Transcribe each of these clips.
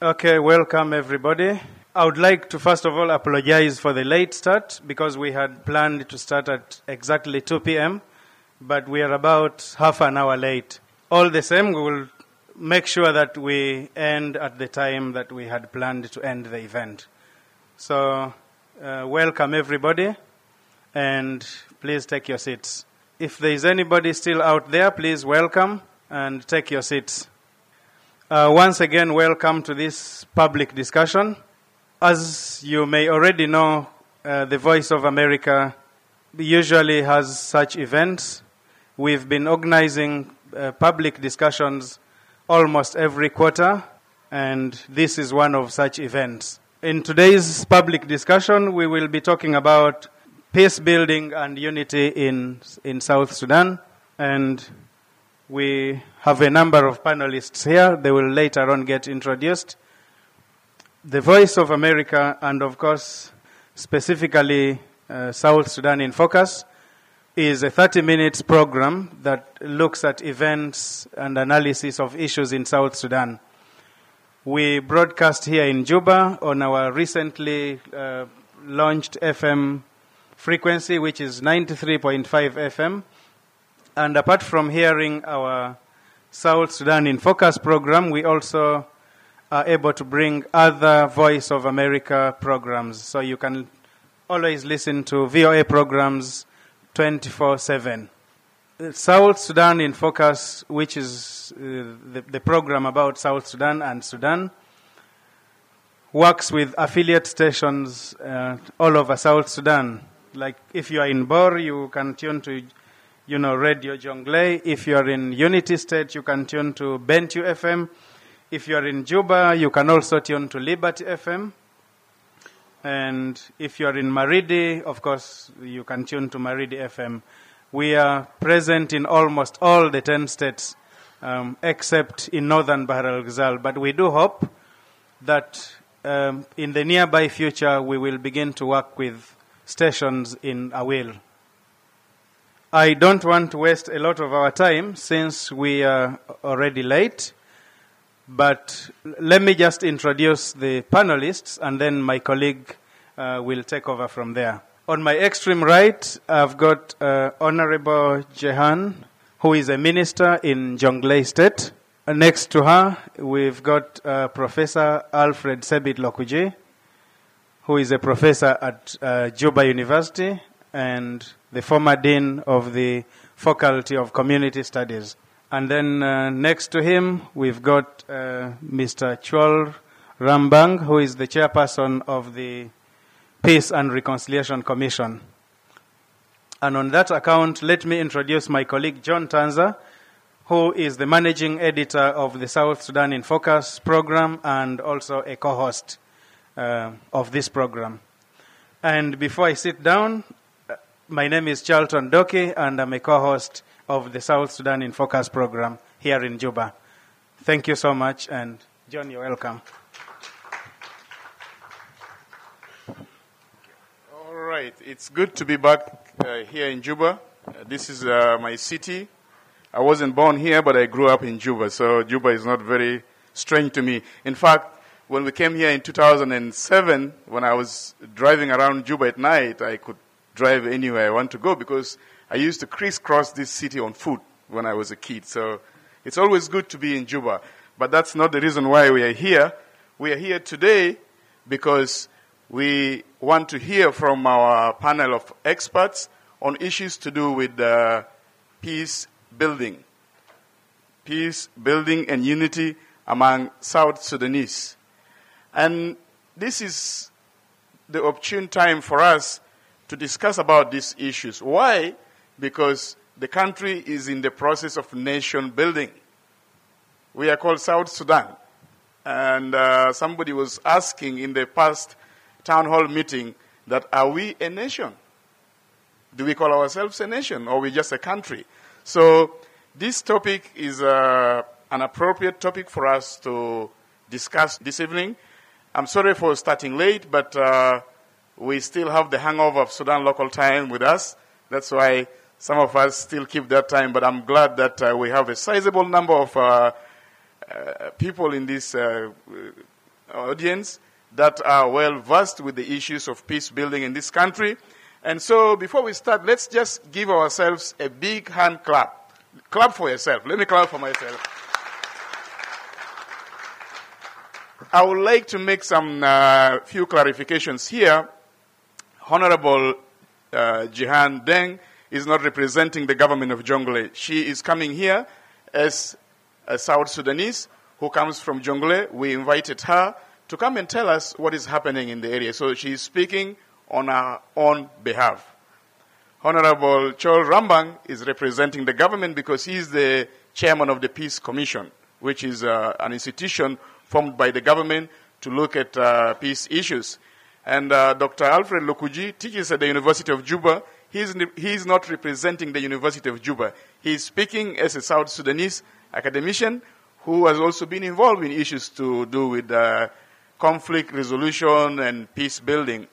Okay, welcome everybody. I would like to first of all apologize for the late start because we had planned to start at exactly 2 p.m., but we are about half an hour late. All the same, we will make sure that we end at the time that we had planned to end the event. So, welcome everybody, and please take your seats. If there is anybody still out there, please welcome and take your seats. Once again, welcome to this public discussion. As you may already know, the Voice of America usually has such events. We've been organizing public discussions almost every quarter, and this is one of such events. In today's public discussion, we will be talking about peace building and unity in South Sudan, and we have a number of panelists here. They will later on get introduced. The Voice of America, and of course, specifically South Sudan in Focus, is a 30-minute program that looks at events and analysis of issues in South Sudan. We broadcast here in Juba on our recently launched FM frequency, which is 93.5 FM. And apart from hearing our South Sudan in Focus program, we also are able to bring other Voice of America programs. So you can always listen to VOA programs 24/7. South Sudan in Focus, which is the program about South Sudan and Sudan, works with affiliate stations all over South Sudan. Like if you are in Bor, you can tune to Radio Jonglei. If you are in Unity State, you can tune to Bentu FM. If you are in Juba, you can also tune to Liberty FM. And if you are in Maridi, of course, you can tune to Maridi FM. We are present in almost all the 10 states, except in northern Bahr al-Ghazal. But we do hope that in the nearby future, we will begin to work with stations in Awil. I don't want to waste a lot of our time since we are already late, but let me just introduce the panelists and then my colleague will take over from there. On my extreme right, I've got Honorable Jehan, who is a minister in Jonglei State. Next to her, we've got Professor Alfred Sebit Lokuji, who is a professor at Juba University and the former dean of the Faculty of Community Studies. And then next to him, we've got Mr. Chol Rambang, who is the chairperson of the Peace and Reconciliation Commission. And on that account, let me introduce my colleague John Tanza, who is the managing editor of the South Sudan in Focus program and also a co-host of this program. And before I sit down, my name is Charlton Doki, and I'm a co-host of the South Sudan in Focus program here in Juba. Thank you so much, and John, you're welcome. All right, it's good to be back here in Juba. This is my city. I wasn't born here, but I grew up in Juba, so Juba is not very strange to me. In fact, when we came here in 2007, when I was driving around Juba at night, I could drive anywhere I want to go because I used to crisscross this city on foot when I was a kid. So it's always good to be in Juba. But that's not the reason why we are here. We are here today because we want to hear from our panel of experts on issues to do with peace building. Peace building and unity among South Sudanese. And this is the opportune time for us to discuss about these issues. Why? Because the country is in the process of nation building. We are called South Sudan. And somebody was asking in the past town hall meeting that are we a nation? Do we call ourselves a nation or are we just a country? So this topic is an appropriate topic for us to discuss this evening. I'm sorry for starting late, but we still have the hangover of Sudan local time with us. That's why some of us still keep that time, but I'm glad that we have a sizable number of people in this audience that are well versed with the issues of peace building in this country. And so before we start, let's just give ourselves a big hand clap. Clap for yourself. Let me clap for myself. I would like to make some few clarifications here. Honorable Jihan Deng is not representing the government of Jonglei. She is coming here as a South Sudanese who comes from Jonglei. We invited her to come and tell us what is happening in the area. So she is speaking on her own behalf. Honorable Chol Rambang is representing the government because he is the chairman of the Peace Commission, which is an institution formed by the government to look at peace issues. And Dr. Alfred Lokuji teaches at the University of Juba. He is not representing the University of Juba. He is speaking as a South Sudanese academician who has also been involved in issues to do with conflict resolution and peace building.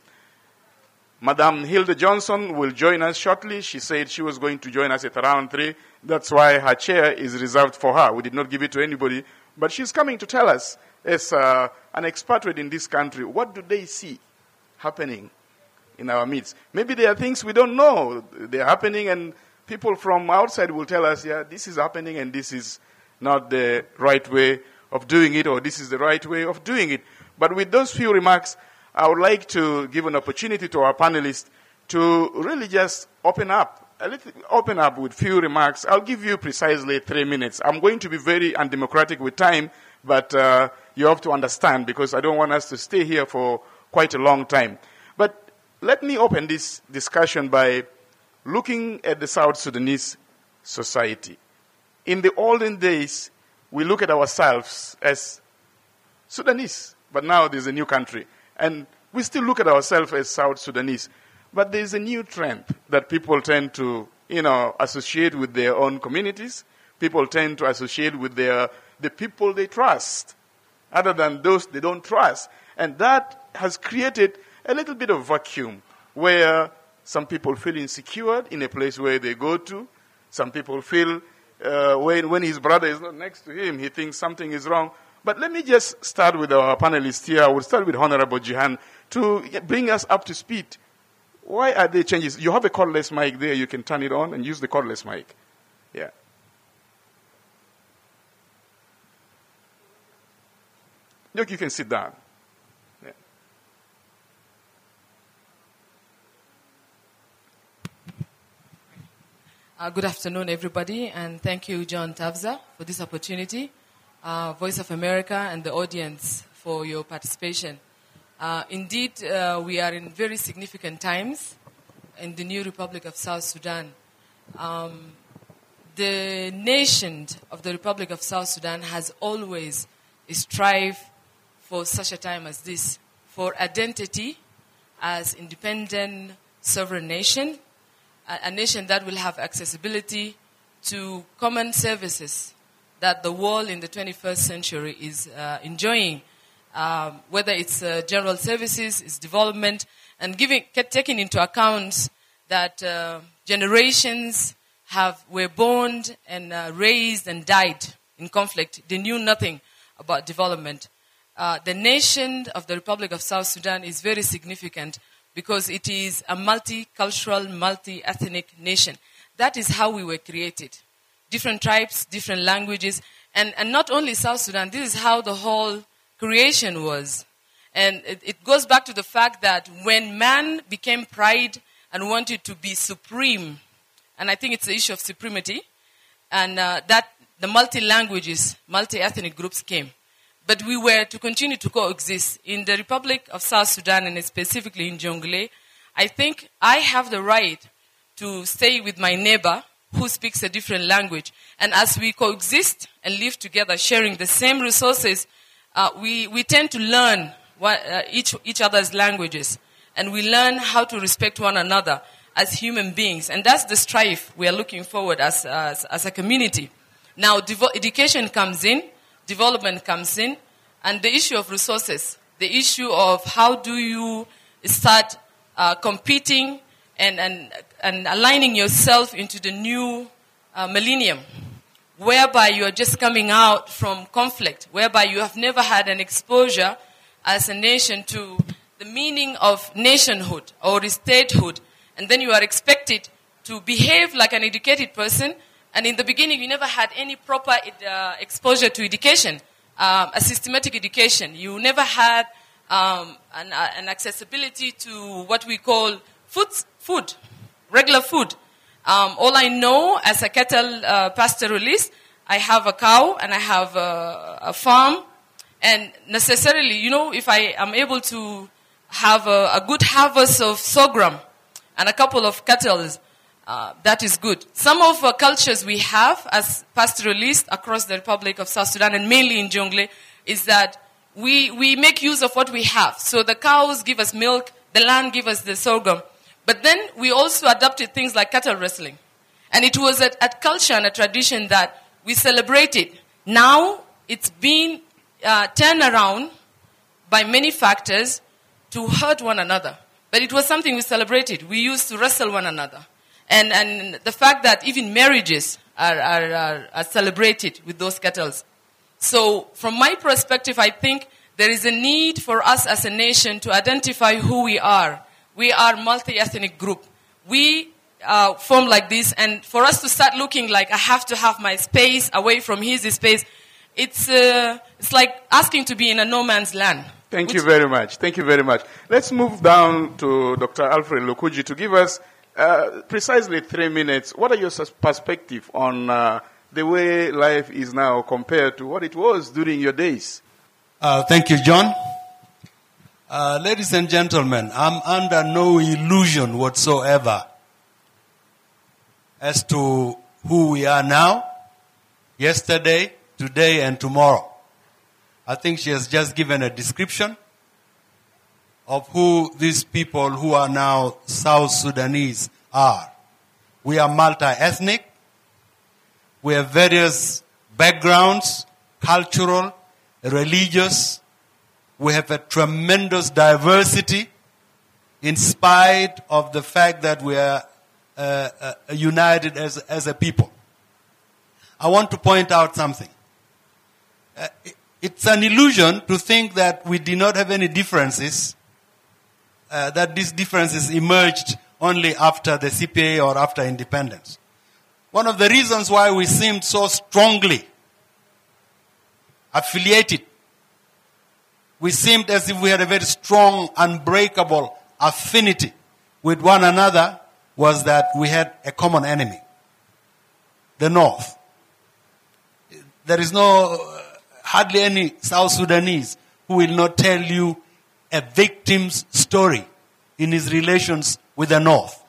Madame Hilda Johnson will join us shortly. She said she was going to join us at around 3. That's why her chair is reserved for her. We did not give it to anybody. But she's coming to tell us, as an expatriate in this country, what do they see happening in our midst? Maybe there are things we don't know. They're happening, and people from outside will tell us, yeah, this is happening, and this is not the right way of doing it, or this is the right way of doing it. But with those few remarks, I would like to give an opportunity to our panelists to really just open up with few remarks. I'll give you precisely 3 minutes. I'm going to be very undemocratic with time, but you have to understand because I don't want us to stay here for quite a long time. But let me open this discussion by looking at the South Sudanese society. In the olden days, we look at ourselves as Sudanese, but now there's a new country. And we still look at ourselves as South Sudanese. But there's a new trend that people tend to, associate with their own communities. People tend to associate with the people they trust, other than those they don't trust. And that has created a little bit of vacuum where some people feel insecure in a place where they go to. Some people feel when his brother is not next to him, he thinks something is wrong. But let me just start with our panelists here. I will start with Honorable Jihan to bring us up to speed. Why are there changes? You have a cordless mic there. You can turn it on and use the cordless mic. Yeah. Look, you can sit down. Yeah. Good afternoon, everybody, and thank you, John Tavza, for this opportunity. Voice of America and the audience for your participation. Indeed, we are in very significant times in the new Republic of South Sudan. The nation of the Republic of South Sudan has always strived for such a time as this, for identity as independent sovereign nation, a nation that will have accessibility to common services that the world in the 21st century is enjoying, whether it's general services, it's development, and taking into account that generations were born and raised and died in conflict. They knew nothing about development. The nation of the Republic of South Sudan is very significant because it is a multicultural, multi-ethnic nation. That is how we were created. Different tribes, different languages, and not only South Sudan, this is how the whole creation was. And it goes back to the fact that when man became pride and wanted to be supreme, and I think it's the issue of supremacy, and that the multi-languages, multi-ethnic groups came. But we were to continue to coexist. In the Republic of South Sudan, and specifically in Jonglei, I think I have the right to stay with my neighbor who speaks a different language. And as we coexist and live together, sharing the same resources, we tend to learn each other's languages. And we learn how to respect one another as human beings. And that's the strife we are looking forward as a community. Now, education comes in, development comes in, and the issue of resources, the issue of how do you start competing and aligning yourself into the new millennium, whereby you are just coming out from conflict, whereby you have never had an exposure as a nation to the meaning of nationhood or statehood, and then you are expected to behave like an educated person, and in the beginning you never had any proper exposure to education, a systematic education. You never had an accessibility to what we call food, regular food. All I know as a cattle pastoralist, I have a cow and I have a farm, and necessarily, if I am able to have a good harvest of sorghum and a couple of cattle, that is good. Some of the cultures we have as pastoralists across the Republic of South Sudan, and mainly in Jonglei, is that we make use of what we have. So the cows give us milk, the land gives us the sorghum. But then we also adopted things like cattle wrestling. And it was a culture and a tradition that we celebrated. Now it's been turned around by many factors to hurt one another. But it was something we celebrated. We used to wrestle one another. And the fact that even marriages are celebrated with those cattle. So from my perspective, I think there is a need for us as a nation to identify who we are. We are multi-ethnic group. We form like this, and for us to start looking like I have to have my space away from his space, it's like asking to be in a no man's land. Thank you very much. Thank you very much. Let's move down to Dr. Alfred Lukuji to give us precisely 3 minutes. What are your perspective on the way life is now compared to what it was during your days? Thank you, John. Ladies and gentlemen, I'm under no illusion whatsoever as to who we are now, yesterday, today, and tomorrow. I think she has just given a description of who these people who are now South Sudanese are. We are multi-ethnic. We have various backgrounds, cultural, religious. We have a tremendous diversity in spite of the fact that we are united as a people. I want to point out something. It's an illusion to think that we did not have any differences, that these differences emerged only after the CPA or after independence. One of the reasons why we seemed so strongly affiliated, we seemed as if we had a very strong, unbreakable affinity with one another, was that we had a common enemy, the North. There is hardly any South Sudanese who will not tell you a victim's story in his relations with the North.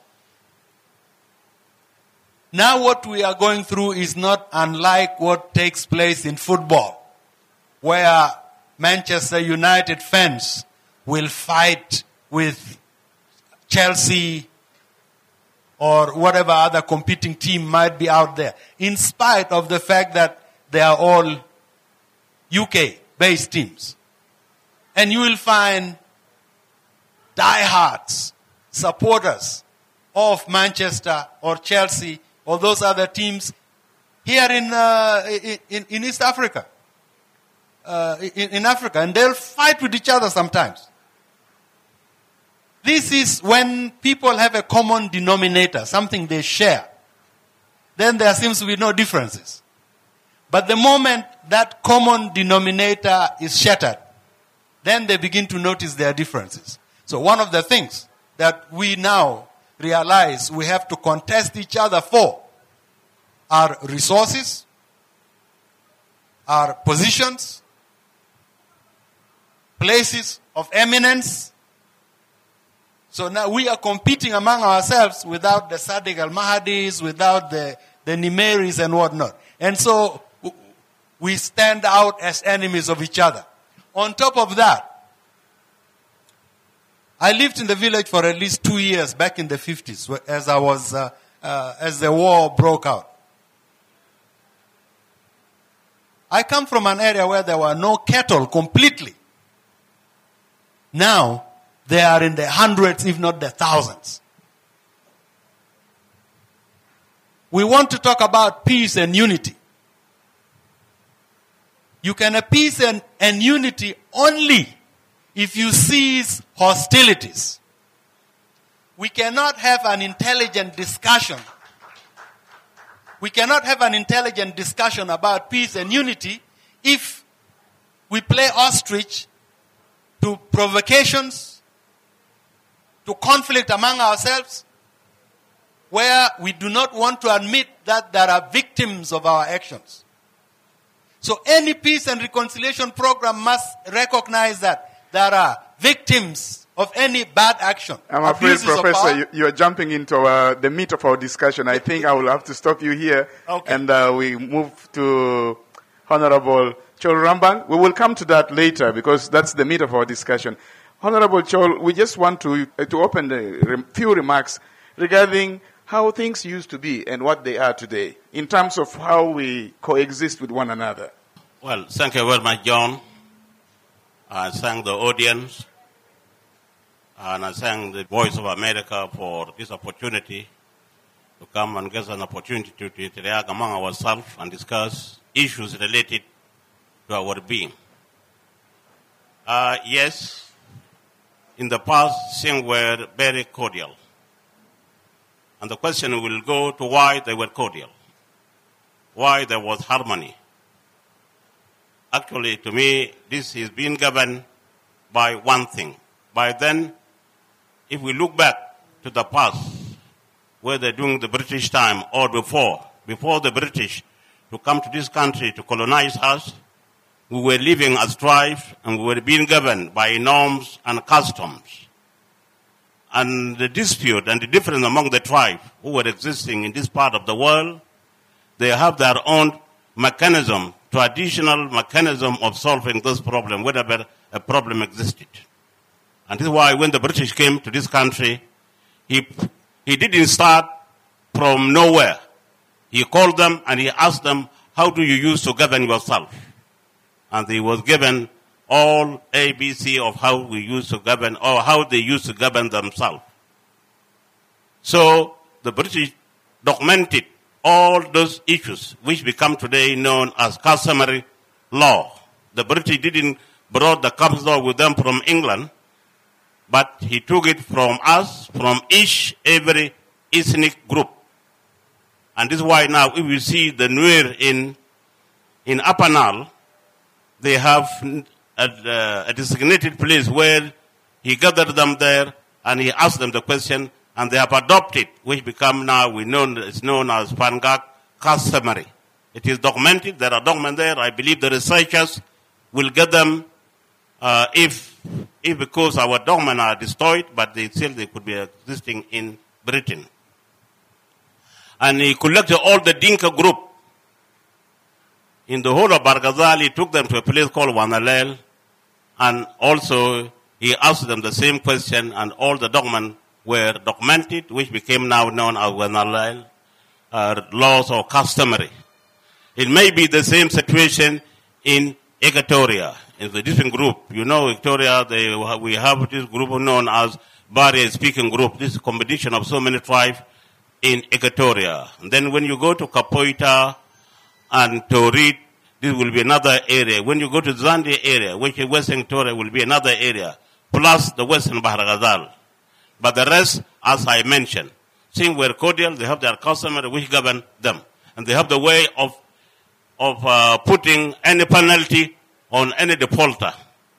Now what we are going through is not unlike what takes place in football, where Manchester United fans will fight with Chelsea or whatever other competing team might be out there, in spite of the fact that they are all UK-based teams. And you will find diehards, supporters of Manchester or Chelsea or those other teams here in East Africa, in Africa, and they'll fight with each other sometimes. This is when people have a common denominator, something they share. Then there seems to be no differences. But the moment that common denominator is shattered, then they begin to notice their differences. So one of the things that we now realize we have to contest each other for are resources, are positions, places of eminence. So now we are competing among ourselves without the Sadiq al-Mahadis, without the Nimeris and whatnot. And so we stand out as enemies of each other. On top of that, I lived in the village for at least 2 years back in the 50s as the war broke out. I come from an area where there were no cattle completely. Now, they are in the hundreds, if not the thousands. We want to talk about peace and unity. You can have peace and unity only if you cease hostilities, we cannot have an intelligent discussion. We cannot have an intelligent discussion about peace and unity if we play ostrich to provocations, to conflict among ourselves, where we do not want to admit that there are victims of our actions. So any peace and reconciliation program must recognize that there are victims of any bad action. I'm afraid, Professor, you're jumping into the meat of our discussion. I think I will have to stop you here. Okay. And we move to Honorable Chol Rambang. We will come to that later because that's the meat of our discussion. Honorable Chol, we just want to open a few remarks regarding how things used to be and what they are today in terms of how we coexist with one another. Well, thank you very much, John. I thank the audience. And I thank the Voice of America for this opportunity to come and get an opportunity to interact among ourselves and discuss issues related to our being. Yes, in the past, things were very cordial. And the question will go to why they were cordial, why there was harmony. Actually, to me, this is being governed by one thing. By then, if we look back to the past, whether during the British time or before the British to come to this country to colonize us, we were living as tribes and we were being governed by norms and customs. And the dispute and the difference among the tribes who were existing in this part of the world, they have their own mechanism, traditional mechanism of solving this problem, whenever a problem existed. And this is why when the British came to this country, he didn't start from nowhere. He called them and he asked them, how do you use to govern yourself? And he was given all ABC of how we used to govern, or how they used to govern themselves. So the British documented all those issues which become today known as customary law. The British didn't brought the customary law with them from England, but he took it from us, from every ethnic group. And this is why now if we see the Nuer in Upper Nile, they have a designated place where he gathered them there and he asked them the question, and they have adopted, which become now is known as Pangak customary. It is documented. There are documents there. I believe the researchers will get them if because our documents are destroyed, but they could be existing in Britain. And he collected all the Dinka group in the whole of Barghazal. He took them to a place called Wanalel, and also he asked them the same question, and all the documents were documented, which became now known as Wanalel laws or customary. It may be the same situation in Equatoria, in the different group. You know, Equatoria, we have this group known as Barrier Speaking Group. This is a combination of so many tribes in Equatoria. And then when you go to Kapoita and Torit, this will be another area. When you go to Zambia area, which is Western Equatoria, will be another area, plus the Western Bahr Ghazal. But the rest, as I mentioned, things were cordial. They have their customary which govern them. And they have the way of putting any penalty on any defaulter.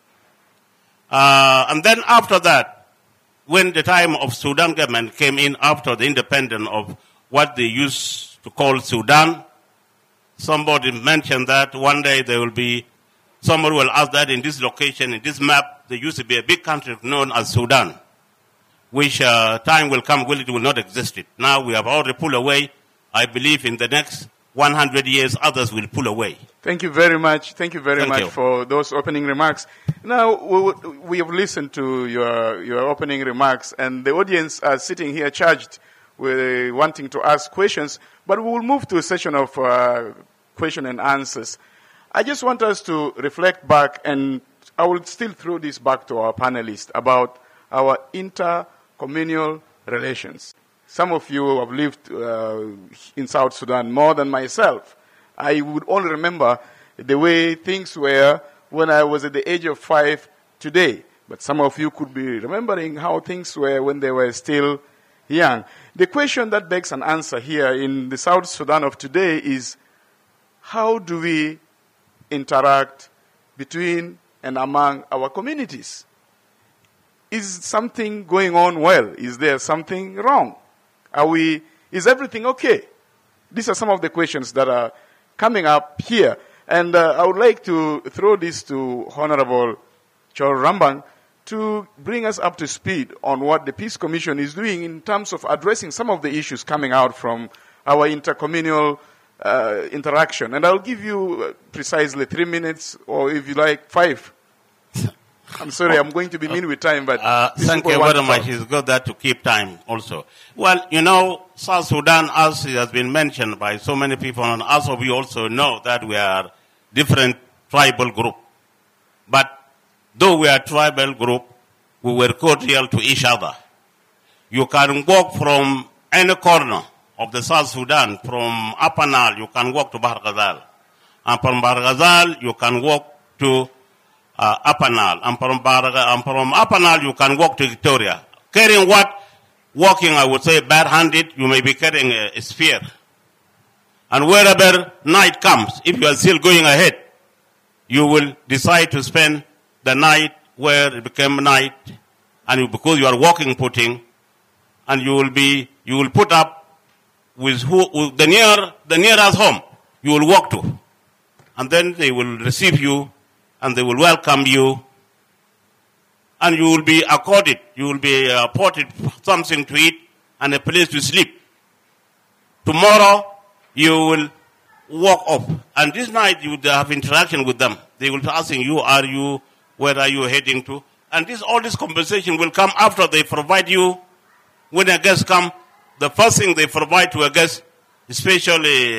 And then after that, when the time of Sudan government came in after the independence of what they used to call Sudan, somebody mentioned that one day there will be, somebody will ask that in this location, in this map, there used to be a big country known as Sudan, which time will come when it will not exist. Now we have already pulled away. I believe in the next 100 years, others will pull away. Thank you very much. Thank you very much for those opening remarks. Now, we have listened to your opening remarks, and the audience are sitting here charged with wanting to ask questions, but we will move to a session of question and answers. I just want us to reflect back, and I will still throw this back to our panelists about our intercommunal relations. Some of you have lived in South Sudan more than myself. I would only remember the way things were when I was at the age of 5 today. But some of you could be remembering how things were when they were still young. The question that begs an answer here in the South Sudan of today is, how do we interact between and among our communities? Is something going on well? Is there something wrong? Is everything okay? These are some of the questions that are coming up here. And I would like to throw this to Honorable Chol Rambang to bring us up to speed on what the Peace Commission is doing in terms of addressing some of the issues coming out from our intercommunal interaction. And I'll give you precisely 3 minutes, or if you like, 5. I'm sorry, I'm going to be mean with time, but... thank you very much. It's good that to keep time also. Well, you know, South Sudan, as it has been mentioned by so many people, and as we also know that we are different tribal group. But though we are tribal group, we were cordial to each other. You can walk from any corner of the South Sudan, from Upper Nile, you can walk to Bahr Ghazal. And from Bahr Ghazal, you can walk to Upper Nile. And from Upper Nile, you can walk to Victoria. Carrying what? Walking, I would say, barehanded, you may be carrying a spear. And wherever night comes, if you are still going ahead, you will decide to spend the night where it became night, and because you are walking footing, and you will put up with the nearest home you will walk to, and then they will receive you, and they will welcome you, and you will be accorded, you will be afforded something to eat and a place to sleep. Tomorrow you will walk off, and this night you will have interaction with them. They will be asking you, where are you heading to? And all this conversation will come after they provide you. When a guest comes, the first thing they provide to a guest, especially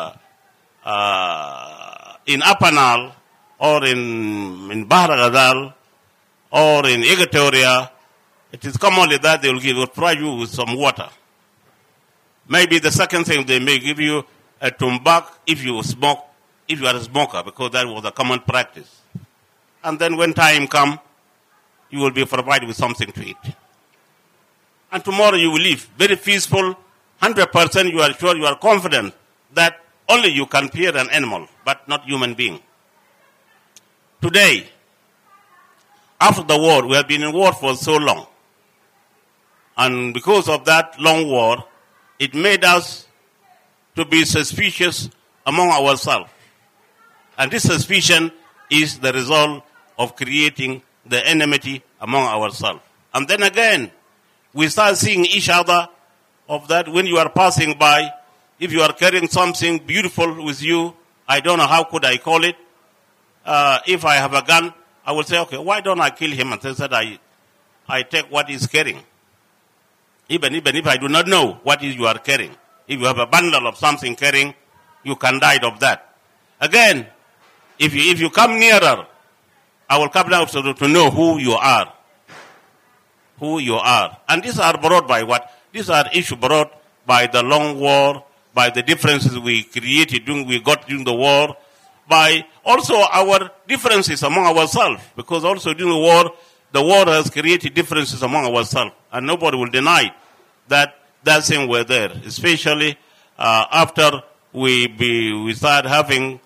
in Upper Nile or in Bahr Ghazal or in Equatoria, it is commonly that they will provide you with some water. Maybe the second thing, they may give you a tumbak if you smoke, if you are a smoker, because that was a common practice. And then when time comes, you will be provided with something to eat. And tomorrow you will leave very peaceful, 100% you are sure, you are confident that only you can fear an animal, but not human being. Today, after the war, we have been in war for so long. And because of that long war, it made us to be suspicious among ourselves. And this suspicion is the result of creating the enmity among ourselves. And then again, we start seeing each other of that when you are passing by. If you are carrying something beautiful with you, I don't know how could I call it. If I have a gun, I will say, okay, why don't I kill him? And they said, I take what he's carrying. Even if I do not know what is you are carrying. If you have a bundle of something carrying, you can die of that. Again, if you come nearer, I will come down to know who you are. Who you are. And these are brought by what? These are issues brought by the long war, by the differences we created during the war, by also our differences among ourselves. Because also during the war has created differences among ourselves. And nobody will deny that thing were there. Especially after we start having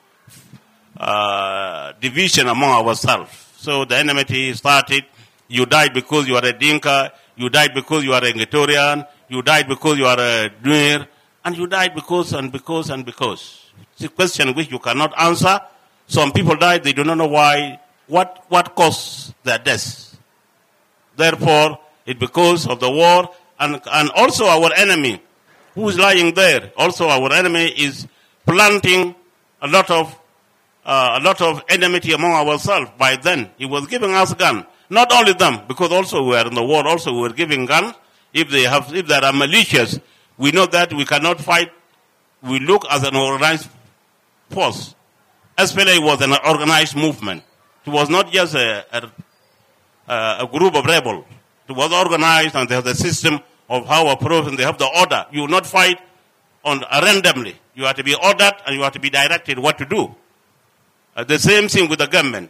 division among ourselves. So the enmity started. You died because you are a Dinka. You died because you are a Equatorian. You died because you are a Nuer. And you died because and because and because. It's a question which you cannot answer. Some people died, they do not know why, what caused their deaths. Therefore, it's because of the war and also our enemy who is lying there. Also our enemy is planting a lot of enmity among ourselves. By then, he was giving us gun. Not only them, because also we are in the war, also we are giving guns. If there are militias, we know that we cannot fight. We look as an organized force. SPLA was an organized movement. It was not just a group of rebels. It was organized, and they have the system of how approach, and they have the order. You will not fight randomly. You have to be ordered, and you have to be directed what to do. The same thing with the government.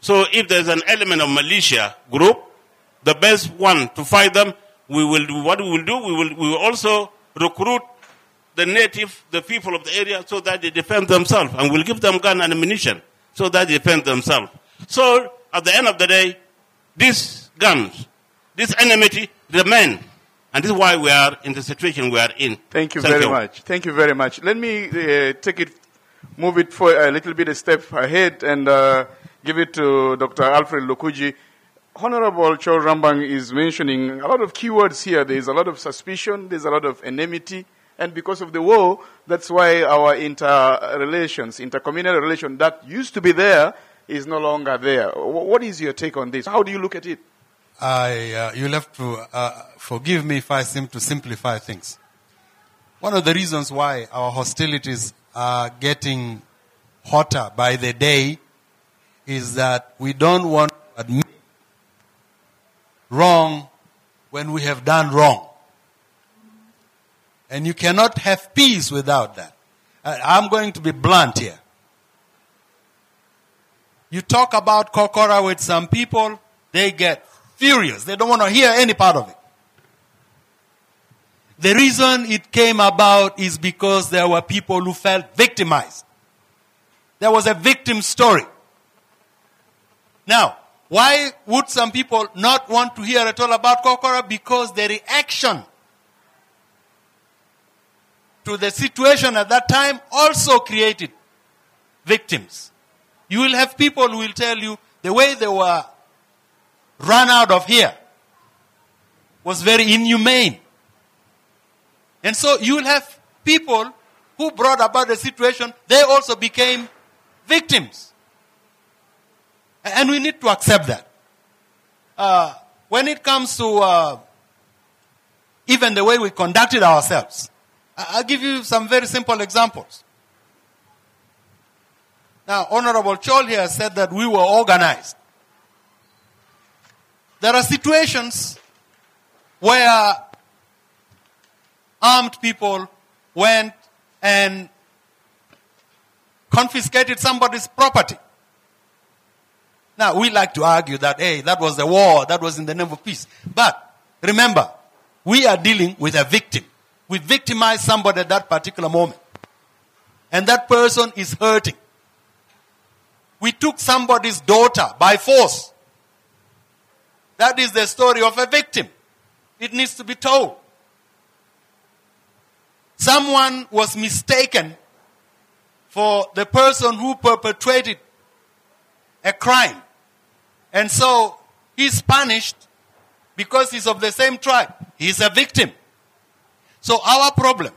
So if there's an element of militia group, the best one to fight them, we will also recruit the people of the area so that they defend themselves, and we'll give them gun and ammunition so that they defend themselves. So at the end of the day, these guns, this enmity remain. And this is why we are in the situation we are in. Thank you very much. Thank you very much. Let me move it for a little bit a step ahead and give it to Dr. Alfred Lukuji. Honorable Chol Rambang is mentioning a lot of keywords here. There is a lot of suspicion. There's a lot of enmity. And because of the war, that's why our intercommunal relation that used to be there is no longer there. What is your take on this? How do you look at it? You'll have to forgive me if I seem to simplify things. One of the reasons why our hostilities are getting hotter by the day is that we don't want to admit wrong when we have done wrong. And you cannot have peace without that. I'm going to be blunt here. You talk about Kokora with some people, they get furious. They don't want to hear any part of it. The reason it came about is because there were people who felt victimized. There was a victim story. Now, why would some people not want to hear at all about Kokora? Because the reaction to the situation at that time also created victims. You will have people who will tell you the way they were run out of here was very inhumane. And so you will have people who brought about the situation, they also became victims. And we need to accept that. When it comes to even the way we conducted ourselves, I'll give you some very simple examples. Now, Honorable Chol here said that we were organized. There are situations where armed people went and confiscated somebody's property. Now, we like to argue that, hey, that was a war, that was in the name of peace. But remember, we are dealing with a victim. We victimized somebody at that particular moment. And that person is hurting. We took somebody's daughter by force. That is the story of a victim. It needs to be told. Someone was mistaken for the person who perpetrated a crime. And so he's punished because he's of the same tribe. He's a victim. So our problem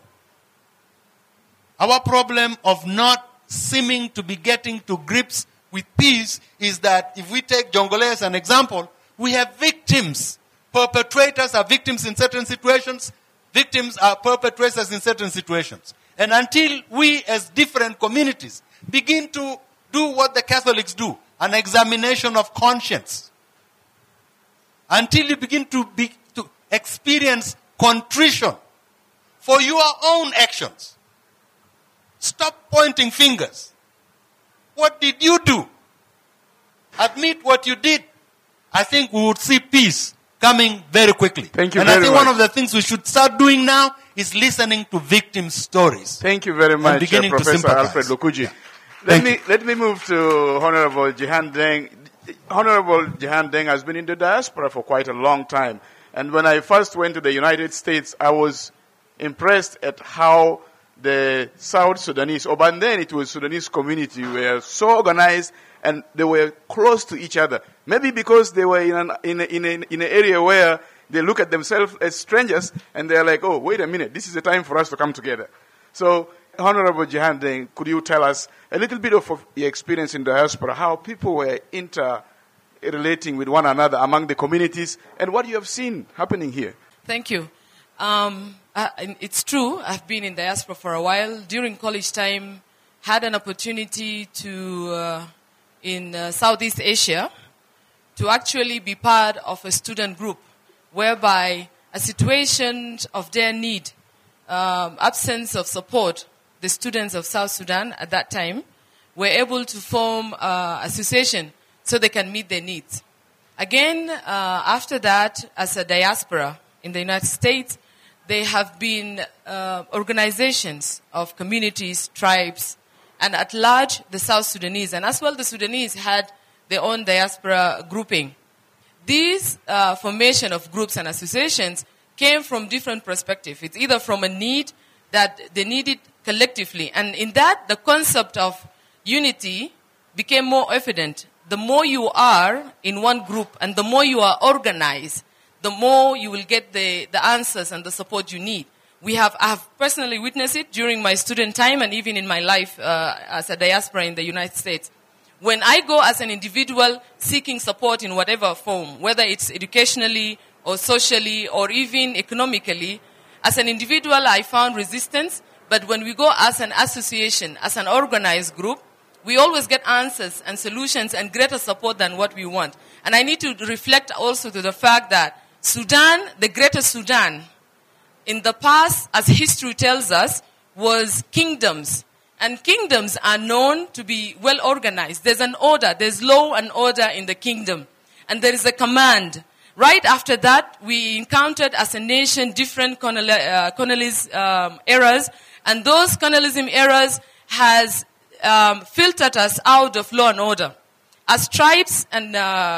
of not seeming to be getting to grips with peace is that if we take Jongole as an example, we have victims. Perpetrators are victims in certain situations. Victims are perpetrators in certain situations. And until we as different communities begin to do what the Catholics do, an examination of conscience, until you begin to experience contrition for your own actions, stop pointing fingers. What did you do? Admit what you did. I think we would see peace coming very quickly. Thank you and very I think much. one of the things we should start doing now is listening to victim stories. Thank you very much, beginning to Professor sympathize. Alfred Lukuji. Let me move to Honorable Jehan Deng. Honorable Jehan Deng has been in the diaspora for quite a long time. And when I first went to the United States, I was impressed at how the South Sudanese, or by then it was Sudanese community, were so organized and they were close to each other. Maybe because they were in an area where they look at themselves as strangers and they're like, oh, wait a minute, this is the time for us to come together. So, Honorable Jehan Deng, could you tell us a little bit of your experience in diaspora, how people were interrelating with one another among the communities, and what you have seen happening here? Thank you. It's true, I've been in diaspora for a while. During college time, had an opportunity to, in Southeast Asia, to actually be part of a student group whereby a situation of their need, absence of support, the students of South Sudan at that time were able to form an association so they can meet their needs. Again, after that, as a diaspora in the United States, there have been organizations of communities, tribes, and at large, the South Sudanese. And as well, the Sudanese had their own diaspora grouping. These formation of groups and associations came from different perspectives. It's either from a need that they needed collectively. And in that, the concept of unity became more evident. The more you are in one group and the more you are organized, the more you will get the answers and the support you need. I have personally witnessed it during my student time and even in my life as a diaspora in the United States. When I go as an individual seeking support in whatever form, whether it's educationally or socially or even economically, as an individual I found resistance, but when we go as an association, as an organized group, we always get answers and solutions and greater support than what we want. And I need to reflect also to the fact that Sudan, the greater Sudan, in the past, as history tells us, was kingdoms. And kingdoms are known to be well organized. There's an order, there's law and order in the kingdom. And there is a command. Right after that, we encountered as a nation different colonialism eras. And those colonialism eras has filtered us out of law and order. As tribes and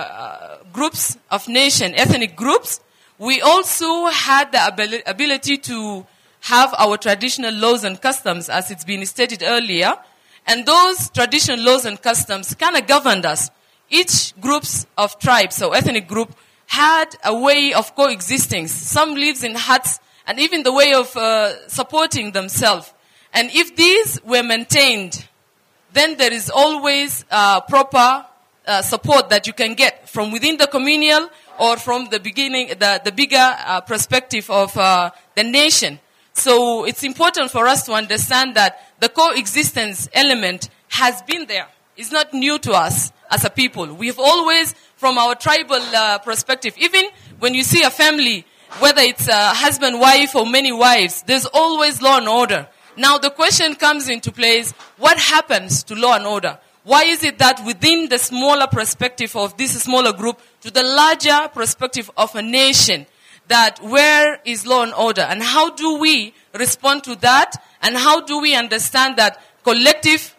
groups of nation, ethnic groups, we also had the ability to have our traditional laws and customs, as it's been stated earlier. And those traditional laws and customs kind of governed us. Each groups of tribes or ethnic group had a way of coexisting. Some lives in huts and even the way of supporting themselves. And if these were maintained, then there is always proper support that you can get from within the communal or from the beginning, the bigger perspective of the nation. So it's important for us to understand that the coexistence element has been there. It's not new to us as a people. We've always, from our tribal perspective, even when you see a family, whether it's a husband, wife, or many wives, there's always law and order. Now the question comes into place, what happens to law and order? Why is it that within the smaller perspective of this smaller group to the larger perspective of a nation, that where is law and order? And how do we respond to that? And how do we understand that collective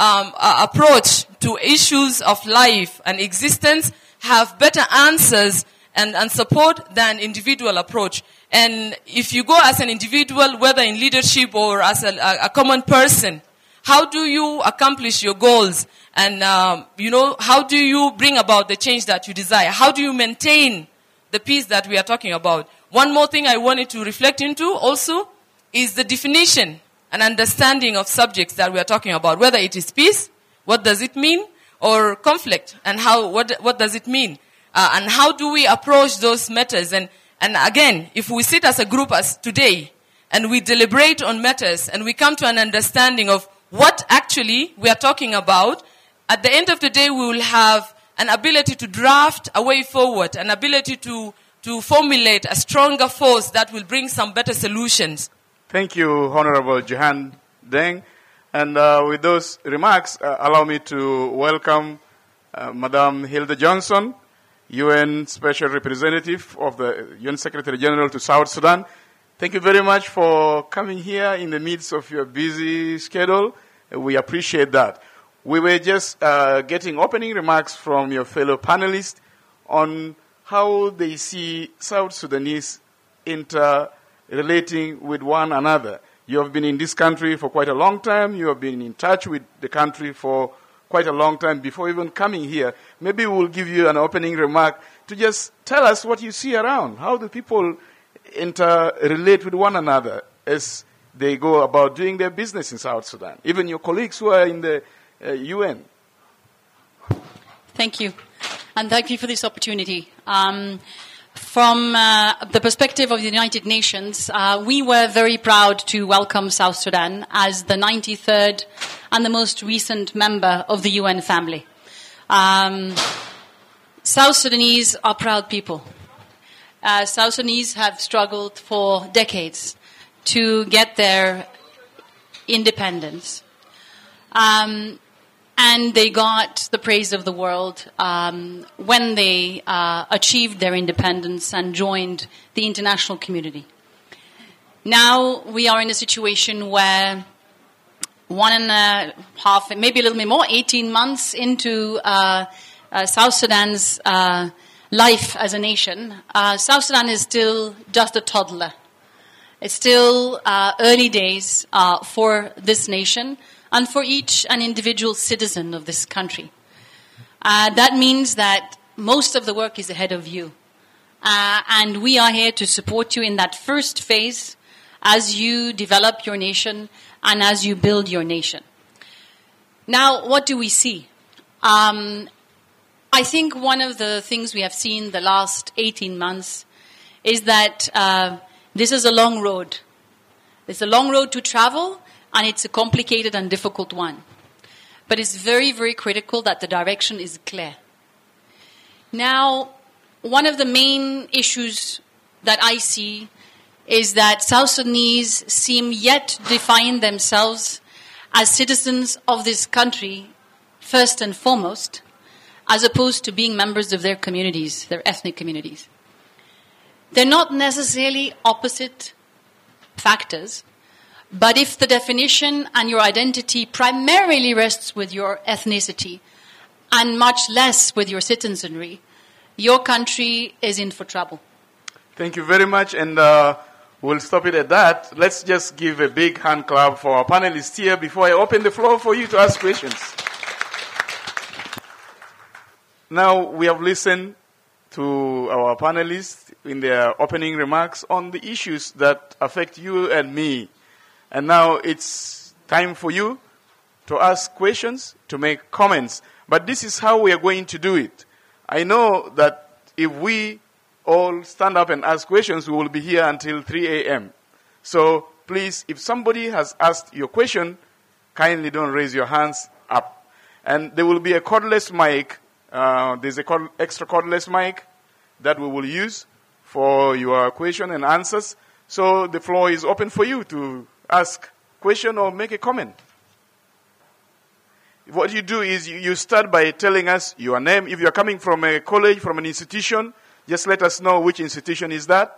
approach to issues of life and existence have better answers and support than individual approach? And if you go as an individual, whether in leadership or as a common person, how do you accomplish your goals? And, how do you bring about the change that you desire? How do you maintain the peace that we are talking about? One more thing I wanted to reflect into also is the definition and understanding of subjects that we are talking about. Whether it is peace, what does it mean? Or conflict, and what does it mean? And how do we approach those matters? And again, if we sit as a group as today, and we deliberate on matters, and we come to an understanding of what actually we are talking about, at the end of the day, we will have an ability to draft a way forward, an ability to formulate a stronger force that will bring some better solutions. Thank you, Honorable Jehan Deng. And with those remarks, allow me to welcome Madame Hilda Johnson, UN Special Representative of the UN Secretary General to South Sudan. Thank you very much for coming here in the midst of your busy schedule. We appreciate that. We were just getting opening remarks from your fellow panelists on how they see South Sudanese interrelating with one another. You have been in this country for quite a long time. You have been in touch with the country for quite a long time before even coming here. Maybe we'll give you an opening remark to just tell us what you see around. How do people interrelate with one another as they go about doing their business in South Sudan? Even your colleagues who are in the UN. Thank you. And thank you for this opportunity. From the perspective of the United Nations, we were very proud to welcome South Sudan as the 93rd and the most recent member of the UN family. South Sudanese are proud people. South Sudanese have struggled for decades to get their independence. and they got the praise of the world when they achieved their independence and joined the international community. Now we are in a situation where 1.5, maybe a little bit more, 18 months into South Sudan's life as a nation, South Sudan is still just a toddler. It's still early days for this nation and for each an individual citizen of this country. That means that most of the work is ahead of you. And we are here to support you in that first phase as you develop your nation and as you build your nation. Now, what do we see? I think one of the things we have seen the last 18 months is that this is a long road. It's a long road to travel, and it's a complicated and difficult one. But it's very, very critical that the direction is clear. Now, one of the main issues that I see is that South Sudanese seem yet to define themselves as citizens of this country, first and foremost, as opposed to being members of their communities, their ethnic communities. They're not necessarily opposite factors, but if the definition and your identity primarily rests with your ethnicity and much less with your citizenry, your country is in for trouble. Thank you very much, and we'll stop it at that. Let's just give a big hand clap for our panelists here before I open the floor for you to ask questions. Now, we have listened to our panelists in their opening remarks on the issues that affect you and me. And now it's time for you to ask questions, to make comments. But this is how we are going to do it. I know that if we all stand up and ask questions, we will be here until 3 a.m. So please, if somebody has asked your question, kindly don't raise your hands up. And there will be a cordless mic. There's a extra cordless mic that we will use for your question and answers. So the floor is open for you to ask a question or make a comment. What you do is you start by telling us your name. If you're coming from a college, from an institution, just let us know which institution is that.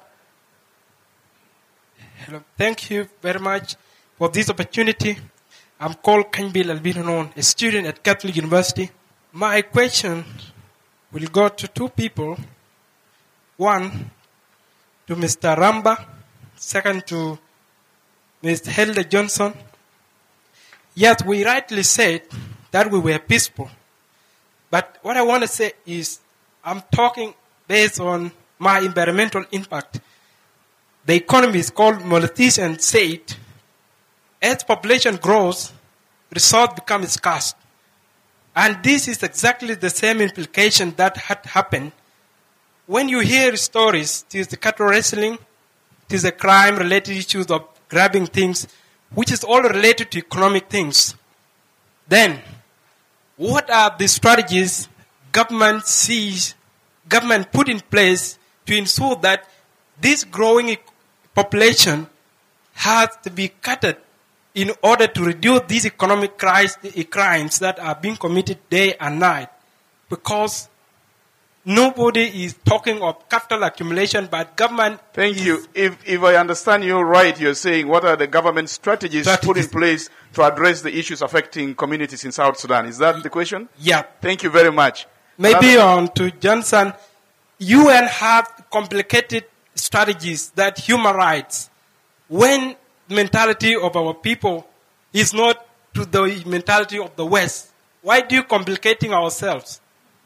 Hello. Thank you very much for this opportunity. I'm called Kanbil Albino, a student at Catholic University. My question will go to two people. One, to Mr. Ramba. Second, to Ms. Hilda Johnson. Yes, we rightly said that we were peaceful. But what I want to say is I'm talking based on my environmental impact. The economist called Molothian said, as population grows, resource becomes scarce. And this is exactly the same implication that had happened. When you hear stories, it is the cattle wrestling, it is the crime-related issues of grabbing things, which is all related to economic things. Then, what are the strategies government put in place to ensure that this growing population has to be cut in order to reduce these economic crimes that are being committed day and night? Because nobody is talking of capital accumulation, but government. Thank you. If I understand you right, you're saying what are the government strategies put in place to address the issues affecting communities in South Sudan? Is that the question? Yeah. Thank you very much. Maybe on to Johnson, UN have complicated strategies that human rights, when mentality of our people is not to the mentality of the West, why do you complicating ourselves?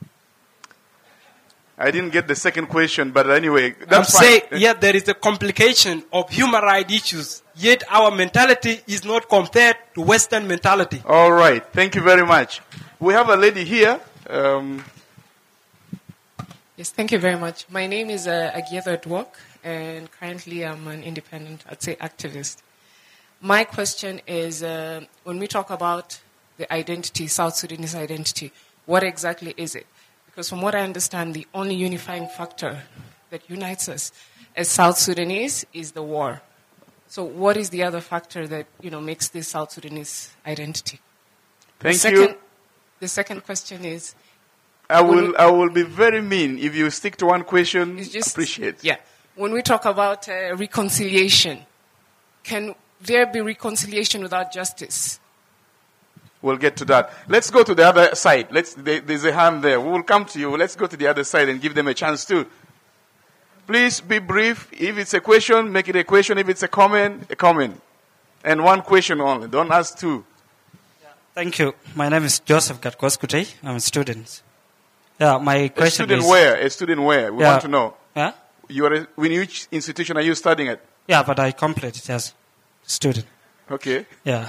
I didn't get the second question, but anyway, that's fine. I'm saying, yeah, there is a complication of human rights issues, yet our mentality is not compared to Western mentality. All right. Thank you very much. We have a lady here. Yes, thank you very much. My name is Agietho Dwok, and currently I'm an independent, I'd say, activist. My question is, when we talk about the identity, South Sudanese identity, what exactly is it? Because from what I understand, the only unifying factor that unites us as South Sudanese is the war. So what is the other factor that, makes this South Sudanese identity? Thank you. The second question is, I will be very mean if you stick to one question. it's just, Appreciate. yeah. When we talk about reconciliation, can there be reconciliation without justice? We'll get to that. Let's go to the other side. There's a hand there. We will come to you. Let's go to the other side and give them a chance too. Please be brief. If it's a question, make it a question. If it's a comment, a comment. And one question only. Don't ask two. Thank you. My name is Joseph Gatkoskute. I'm a student. Yeah, my question is... A student where? We want to know. Yeah? In which institution are you studying at? Yeah, but I completed as a student. Okay. Yeah.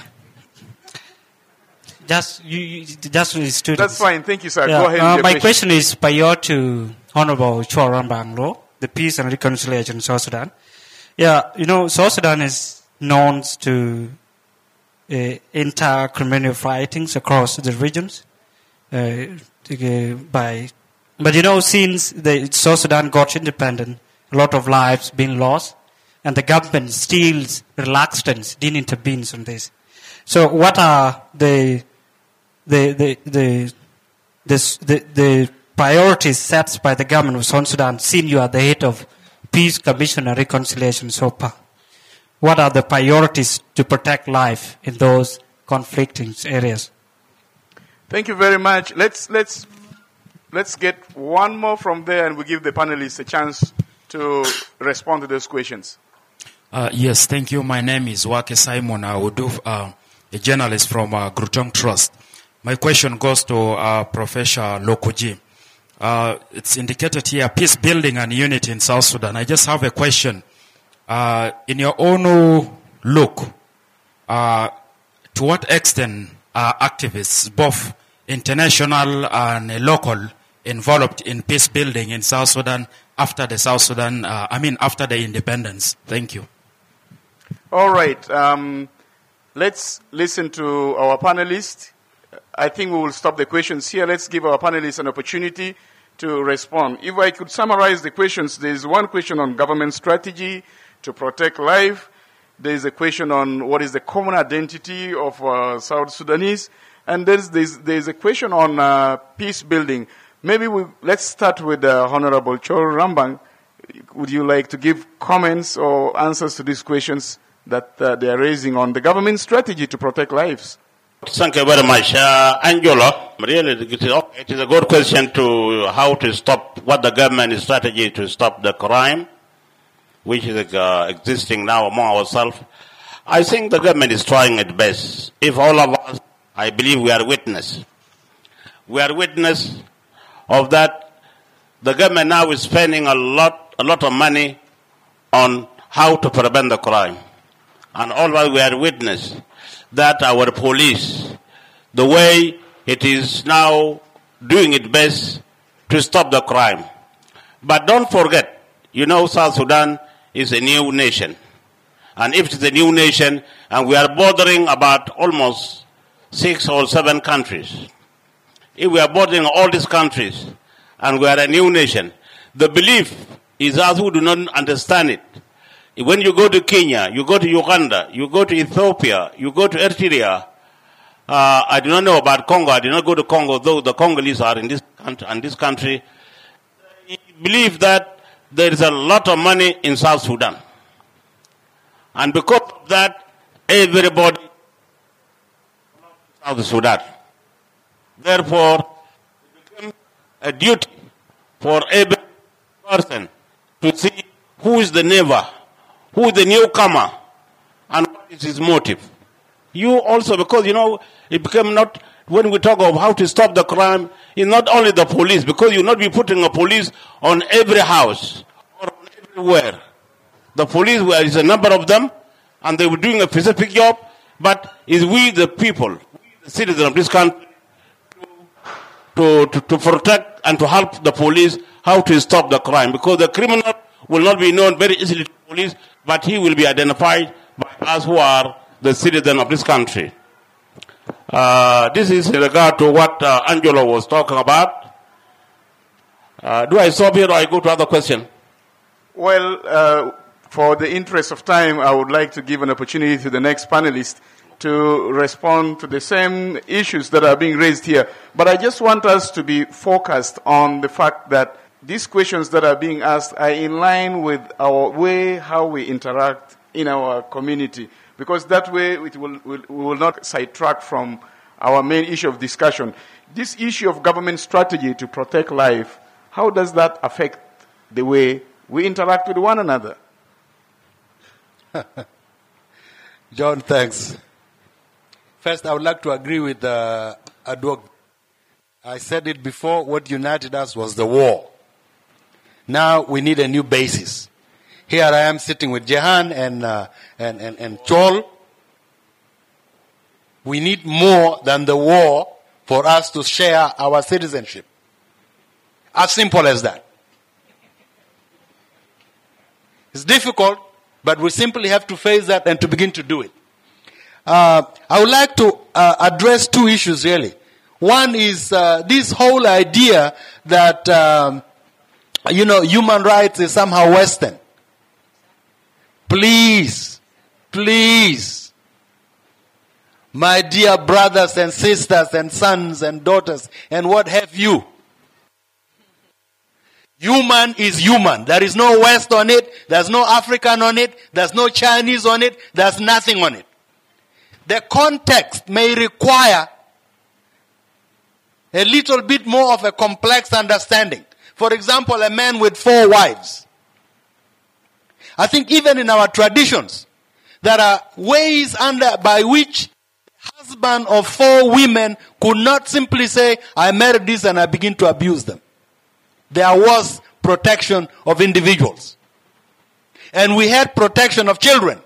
Just really students. That's fine. Thank you, sir. Yeah. Go ahead with my question is prior to Honorable Chua Rambang Law, the Peace and Reconciliation in South Sudan. Yeah, South Sudan is known to inter-criminal fightings across the regions. But since the South Sudan got independent, a lot of lives been lost, and the government still reluctant, didn't intervene on this. So, what are the priorities set by the government of South Sudan? Since you are the head of Peace Commission and Reconciliation so far, what are the priorities to protect life in those conflicting areas? Thank you very much. Let's get one more from there, and we give the panelists a chance to respond to those questions. Yes, thank you. My name is Wake Simon Audu, a journalist from Grutong Trust. My question goes to Professor Lokoji. It's indicated here, peace building and unity in South Sudan. I just have a question. In your own look, to what extent are activists, both international and local, involved in peace building in South Sudan after the after the independence? Thank you. All right. Let's listen to our panelists. I think we will stop the questions here. Let's give our panelists an opportunity to respond. If I could summarize the questions, there is one question on government strategy to protect life. There is a question on what is the common identity of South Sudanese. And there's a question on peace building. Maybe let's start with Honorable Chua Rambang. Would you like to give comments or answers to these questions that they are raising on the government strategy to protect lives? Thank you very much. Angelo, really, it is a good question to how to stop, what the government strategy to stop the crime, which is existing now among ourselves. I think the government is trying its best. If all of us, I believe we are witness. We are witness of that. The government now is spending a lot of money on how to prevent the crime. And all of us, we are witness that our police, the way it is now doing its best to stop the crime. But don't forget, South Sudan is a new nation. And if it's a new nation, and we are bordering about almost 6 or 7 countries, if we are bordering all these countries, and we are a new nation, the belief is us who do not understand it. When you go to Kenya, you go to Uganda, you go to Ethiopia, you go to Eritrea. I do not know about Congo. I did not go to Congo, though the Congolese are in this country. They believe that there is a lot of money in South Sudan. And because of that, everybody loves South Sudan. Therefore, it becomes a duty for every person to see who is the neighbor, who is the newcomer, and what is his motive. You also, because, it became not, when we talk of how to stop the crime, it's not only the police, because you'll not be putting a police on every house or on everywhere. The police, there is a number of them, and they were doing a specific job, but it's we, the people, the citizens of this country, to protect and to help the police how to stop the crime, because the criminal will not be known very easily to the police, but he will be identified by us who are the citizens of this country. This is in regard to what Angelo was talking about. Do I stop here or I go to other question? Well, for the interest of time, I would like to give an opportunity to the next panelist. to respond to the same issues that are being raised here. But I just want us to be focused on the fact that these questions that are being asked are in line with our way, how we interact in our community. Because that way we will not sidetrack from our main issue of discussion. This issue of government strategy to protect life, how does that affect the way we interact with one another? John, thanks. First, I would like to agree with Adwok. I said it before, what united us was the war. Now we need a new basis. Here I am sitting with Jehan and Chol. We need more than the war for us to share our citizenship. As simple as that. It's difficult, but we simply have to face that and to begin to do it. I would like to address two issues really. One is this whole idea that, human rights is somehow Western. Please, my dear brothers and sisters and sons and daughters and what have you, human is human. There is no West on it. There's no African on it. There's no Chinese on it. There's nothing on it. The context may require a little bit more of a complex understanding. For example, a man with 4 wives. I think even in our traditions, there are ways by which husband of 4 women could not simply say, I married this and I begin to abuse them. There was protection of individuals. And we had protection of children.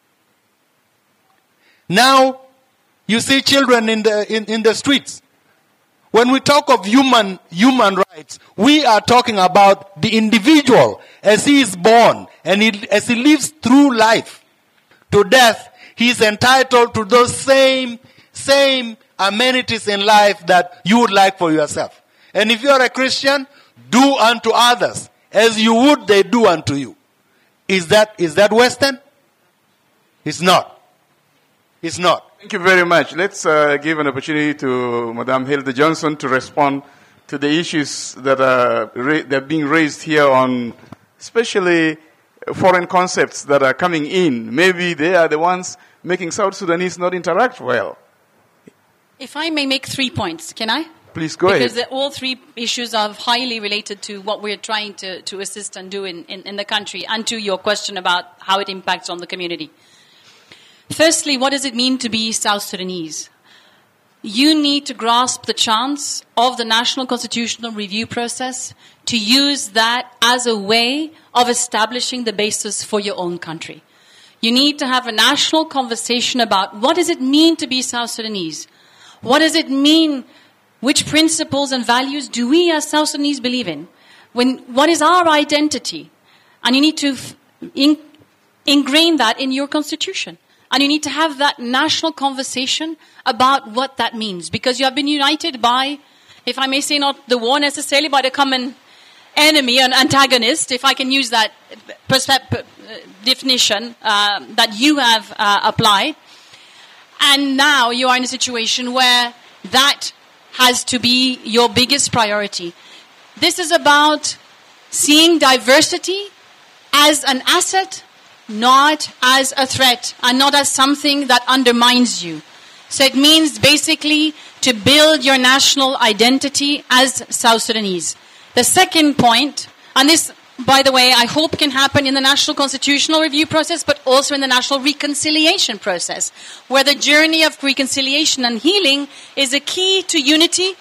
Now, you see children in the streets. When we talk of human rights, we are talking about the individual as he is born and as he lives through life to death. He is entitled to those same amenities in life that you would like for yourself. And if you are a Christian, do unto others as you would they do unto you. Is that Western? It's not. It's not. Thank you very much. Let's give an opportunity to Madame Hilda Johnson to respond to the issues that are being raised here on especially foreign concepts that are coming in. Maybe they are the ones making South Sudanese not interact well. If I may make 3 points, can I? Please go ahead. Because all 3 issues are highly related to what we're trying to assist and do in the country, and to your question about how it impacts on the community. Firstly, what does it mean to be South Sudanese? You need to grasp the chance of the National Constitutional Review process to use that as a way of establishing the basis for your own country. You need to have a national conversation about what does it mean to be South Sudanese? What does it mean? Which principles and values do we as South Sudanese believe in? What is our identity? And you need to ingrain that in your constitution. And you need to have that national conversation about what that means. Because you have been united by, if I may say not the war necessarily, but a common enemy, an antagonist, if I can use that definition that you have applied. And now you are in a situation where that has to be your biggest priority. This is about seeing diversity as an asset, not as a threat, and not as something that undermines you. So it means basically to build your national identity as South Sudanese. The second point, and this, by the way, I hope can happen in the National Constitutional Review process, but also in the National Reconciliation process, where the journey of reconciliation and healing is a key to unity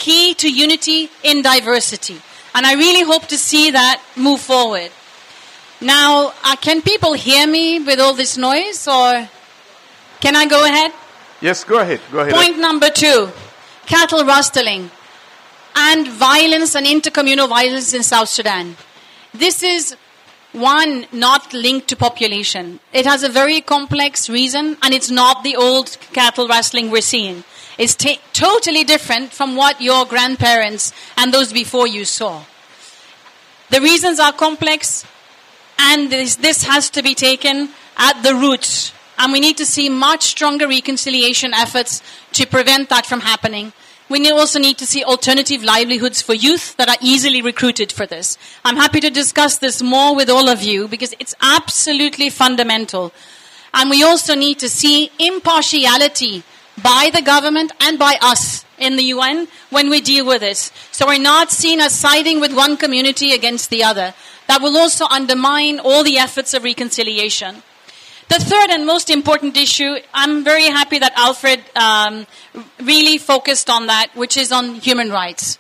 in diversity. And I really hope to see that move forward. Now, can people hear me with all this noise, or can I go ahead? Yes, go ahead. Point number 2, cattle rustling and violence and intercommunal violence in South Sudan. This is, one, not linked to population. It has a very complex reason, and it's not the old cattle rustling we're seeing. It's totally different from what your grandparents and those before you saw. The reasons are complex, and this has to be taken at the roots. And we need to see much stronger reconciliation efforts to prevent that from happening. We also need to see alternative livelihoods for youth that are easily recruited for this. I'm happy to discuss this more with all of you because it's absolutely fundamental. And we also need to see impartiality by the government and by us in the UN when we deal with this. So we're not seen as siding with one community against the other. That will also undermine all the efforts of reconciliation. The third and most important issue, I'm very happy that Alfred really focused on that, which is on human rights.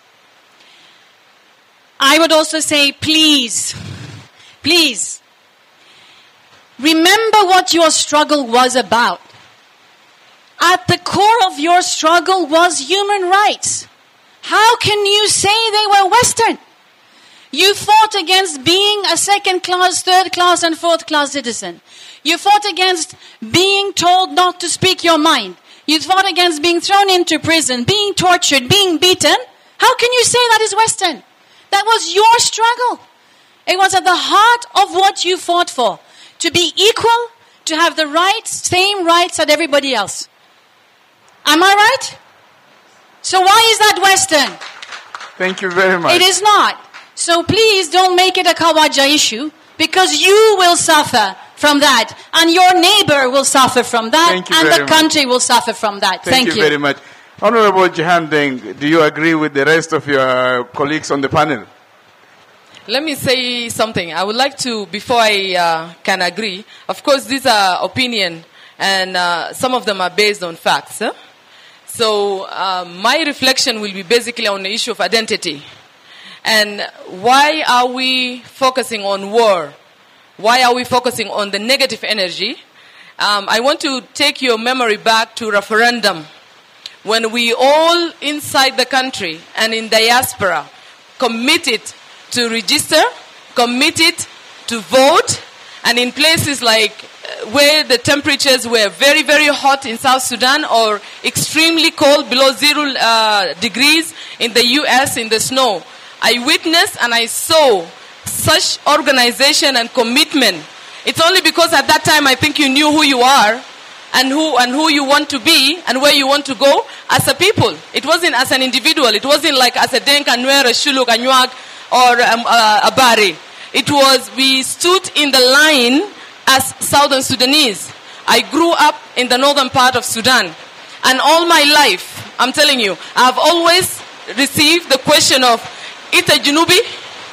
I would also say, please, remember what your struggle was about. At the core of your struggle was human rights. How can you say they were Western? You fought against being a second-class, third-class, and fourth-class citizen. You fought against being told not to speak your mind. You fought against being thrown into prison, being tortured, being beaten. How can you say that is Western? That was your struggle. It was at the heart of what you fought for. To be equal, to have the rights, same rights as everybody else. Am I right? So why is that Western? Thank you very much. It is not. So please don't make it a Khawaja issue, because you will suffer from that, and your neighbor will suffer from that, and the country will suffer from that. Thank you very much. Honorable Jehan Deng, do you agree with the rest of your colleagues on the panel? Let me say something. I would like to, before I can agree, of course these are opinion, and some of them are based on facts. Huh? So my reflection will be basically on the issue of identity. And why are we focusing on war? Why are we focusing on the negative energy? I want to take your memory back to referendum. When we all inside the country and in diaspora committed to register, committed to vote, and in places like where the temperatures were very, very hot in South Sudan or extremely cold, below 0 degrees in the US in the snow, I witnessed and I saw such organization and commitment. It's only because at that time I think you knew who you are and who you want to be and where you want to go as a people. It wasn't as an individual. It wasn't like as a Denka, Nuer, a Shuluk, a Nywag, or a Bari. It was, we stood in the line as Southern Sudanese. I grew up in the northern part of Sudan. And all my life, I'm telling you, I've always received the question of, Ita Junubi?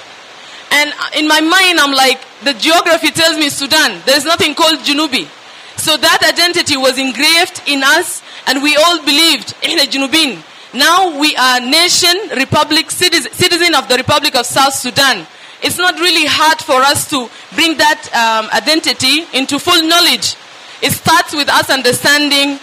And in my mind, I'm like, the geography tells me Sudan. There's nothing called Junubi. So that identity was engraved in us, and we all believed in the Junubin. Now we are nation, republic, citizen of the Republic of South Sudan. It's not really hard for us to bring that identity into full knowledge. It starts with us understanding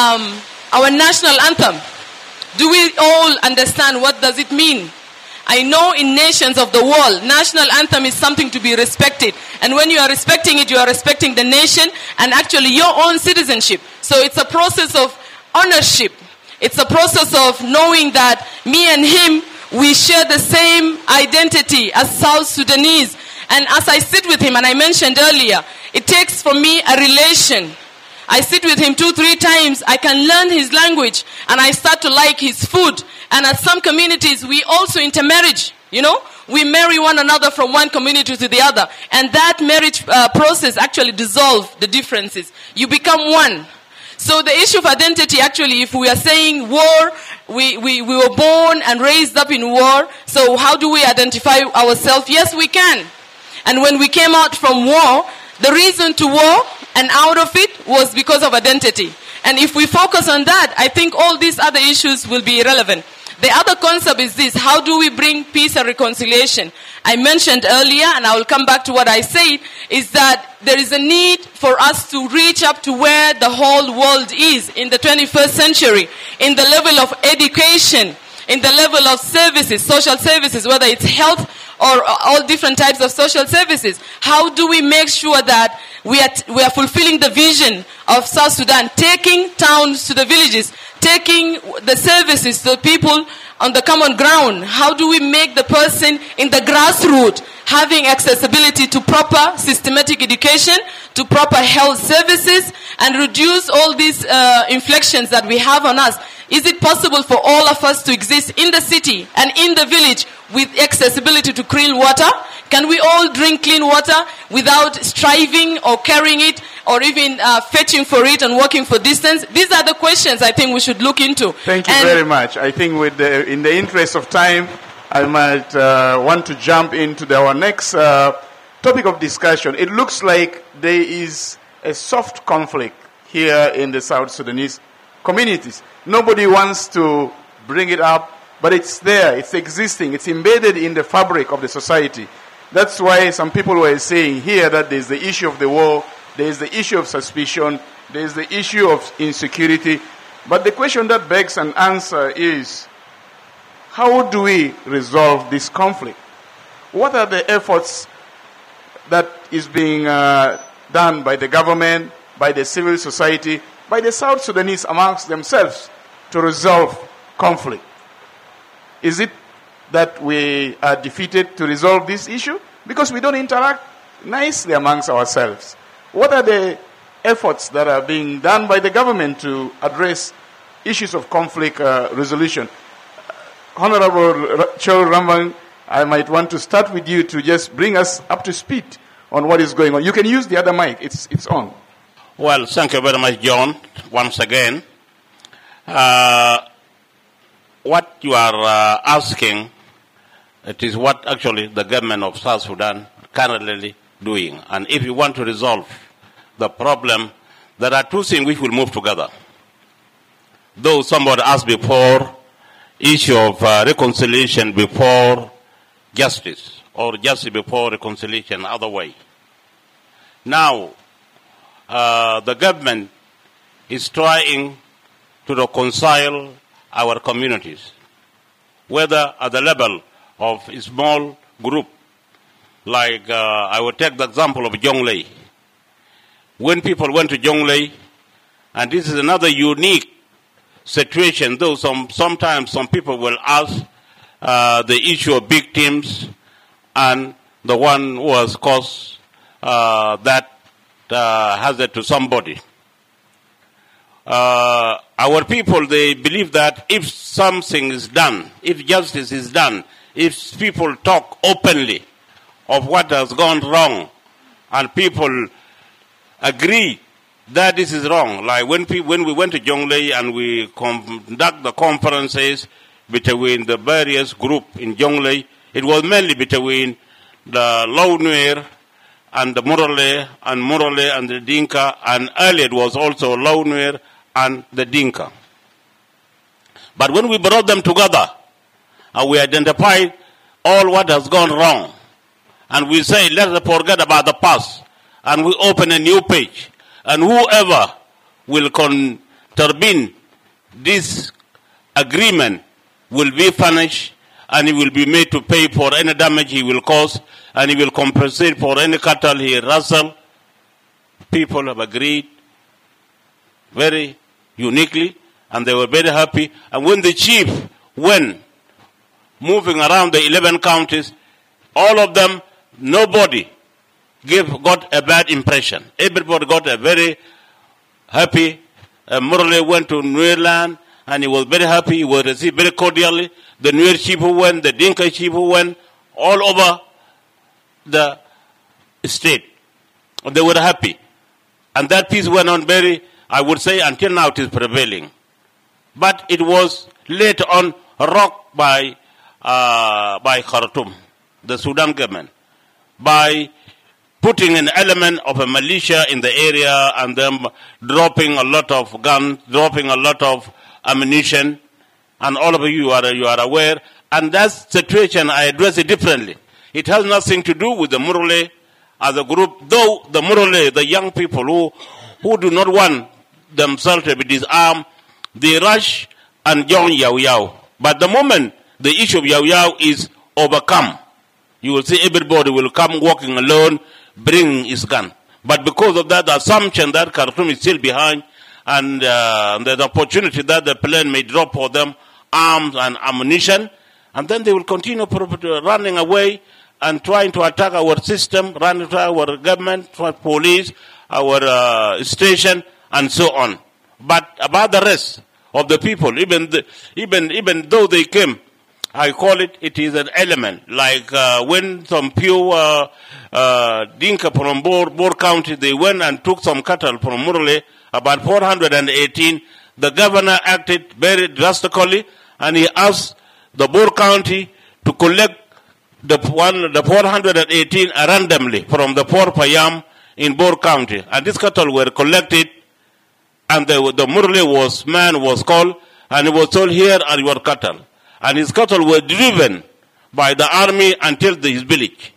our national anthem. Do we all understand what does it mean? I know in nations of the world, national anthem is something to be respected. And when you are respecting it, you are respecting the nation and actually your own citizenship. So it's a process of ownership. It's a process of knowing that me and him, we share the same identity as South Sudanese. And as I sit with him, and I mentioned earlier, it takes for me a relation. I sit with him 2-3 times, I can learn his language, and I start to like his food. And at some communities, we also intermarriage, you know. We marry one another from one community to the other. And that marriage process actually dissolves the differences. You become one. So the issue of identity, actually, if we are saying war, we were born and raised up in war, so how do we identify ourselves? Yes, we can. And when we came out from war, the reason to war and out of it was because of identity. And if we focus on that, I think all these other issues will be irrelevant. The other concept is this: how do we bring peace and reconciliation? I mentioned earlier, and I will come back to what I said, is that there is a need for us to reach up to where the whole world is in the 21st century, in the level of education, in the level of services, social services, whether it's health or all different types of social services. How do we make sure that we are fulfilling the vision of South Sudan, taking towns to the villages, taking the services to the people on the common ground? How do we make the person in the grassroots having accessibility to proper systematic education, to proper health services, and reduce all these inflections that we have on us? Is it possible for all of us to exist in the city and in the village with accessibility to clean water? Can we all drink clean water without striving or carrying it or even fetching for it and walking for distance? These are the questions I think we should look into. Thank you very much. I think in the interest of time, I might want to jump into our next topic of discussion. It looks like there is a soft conflict here in the South Sudanese communities. Nobody wants to bring it up, but it's there, it's existing, it's embedded in the fabric of the society. That's why some people were saying here that there's the issue of the war, there's the issue of suspicion, there's the issue of insecurity. But the question that begs an answer is, how do we resolve this conflict? What are the efforts that is being done by the government, by the civil society, by the South Sudanese amongst themselves to resolve conflict? Is it that we are defeated to resolve this issue? Because we don't interact nicely amongst ourselves. What are the efforts that are being done by the government to address issues of conflict resolution? Honorable Chol Rambang, I might want to start with you to just bring us up to speed on what is going on. You can use the other mic. It's on. Well, thank you very much, John, once again. What you are asking, it is what actually the government of South Sudan currently doing. And if you want to resolve the problem, there are two things which will move together. Though somebody asked before, issue of reconciliation before justice, or justice before reconciliation, other way. Now, the government is trying to reconcile our communities, whether at the level of a small group, like I will take the example of Jonglei. When people went to Jonglei, and this is another unique situation, though sometimes some people will ask the issue of victims and the one who has caused that hazard to somebody. Our people, they believe that if something is done, if justice is done, if people talk openly of what has gone wrong, and people agree that this is wrong, like when we went to Jonglei and we conduct the conferences between the various groups in Jonglei, it was mainly between the Law Nuer and the Murale and the Dinka, and earlier it was also Law Nuer and the Dinka. But when we brought them together and we identified all what has gone wrong, and we say, let's forget about the past, and we open a new page, and whoever will contravene this agreement will be punished, and he will be made to pay for any damage he will cause, and he will compensate for any cattle he rustled. People have agreed very uniquely, and they were very happy. And when the chief went moving around the 11 counties, all of them, nobody got a bad impression. Everybody got a very happy. Murale went to Nuerland, and he was very happy. He was received very cordially. The Nuer chief who went, the Dinka chief who went, all over the state. They were happy. And that peace went on very, I would say, until now it is prevailing. But it was later on rocked by Khartoum, the Sudan government, by putting an element of a militia in the area and then dropping a lot of guns, dropping a lot of ammunition, and all of you are aware. And that situation, I address it differently. It has nothing to do with the Murale as a group, though the Murale, the young people who do not want themselves to be disarmed, they rush and join Yao Yao. But the moment the issue of Yao Yao is overcome, you will see everybody will come walking alone, bring his gun. But because of that assumption that Khartoum is still behind, and the opportunity that the plane may drop for them, arms and ammunition, and then they will continue running away and trying to attack our system, running to our government, our police, our station, and so on. But about the rest of the people, even though they came, I call it is an element. Like when some pure Dinka from Bor County, they went and took some cattle from Murle, about 418. The governor acted very drastically, and he asked the Bor County to collect the 418 randomly from the Port Payam in Bor County. And these cattle were collected, and the Murle man was called, and he was told, here are your cattle. And his cattle were driven by the army until his village.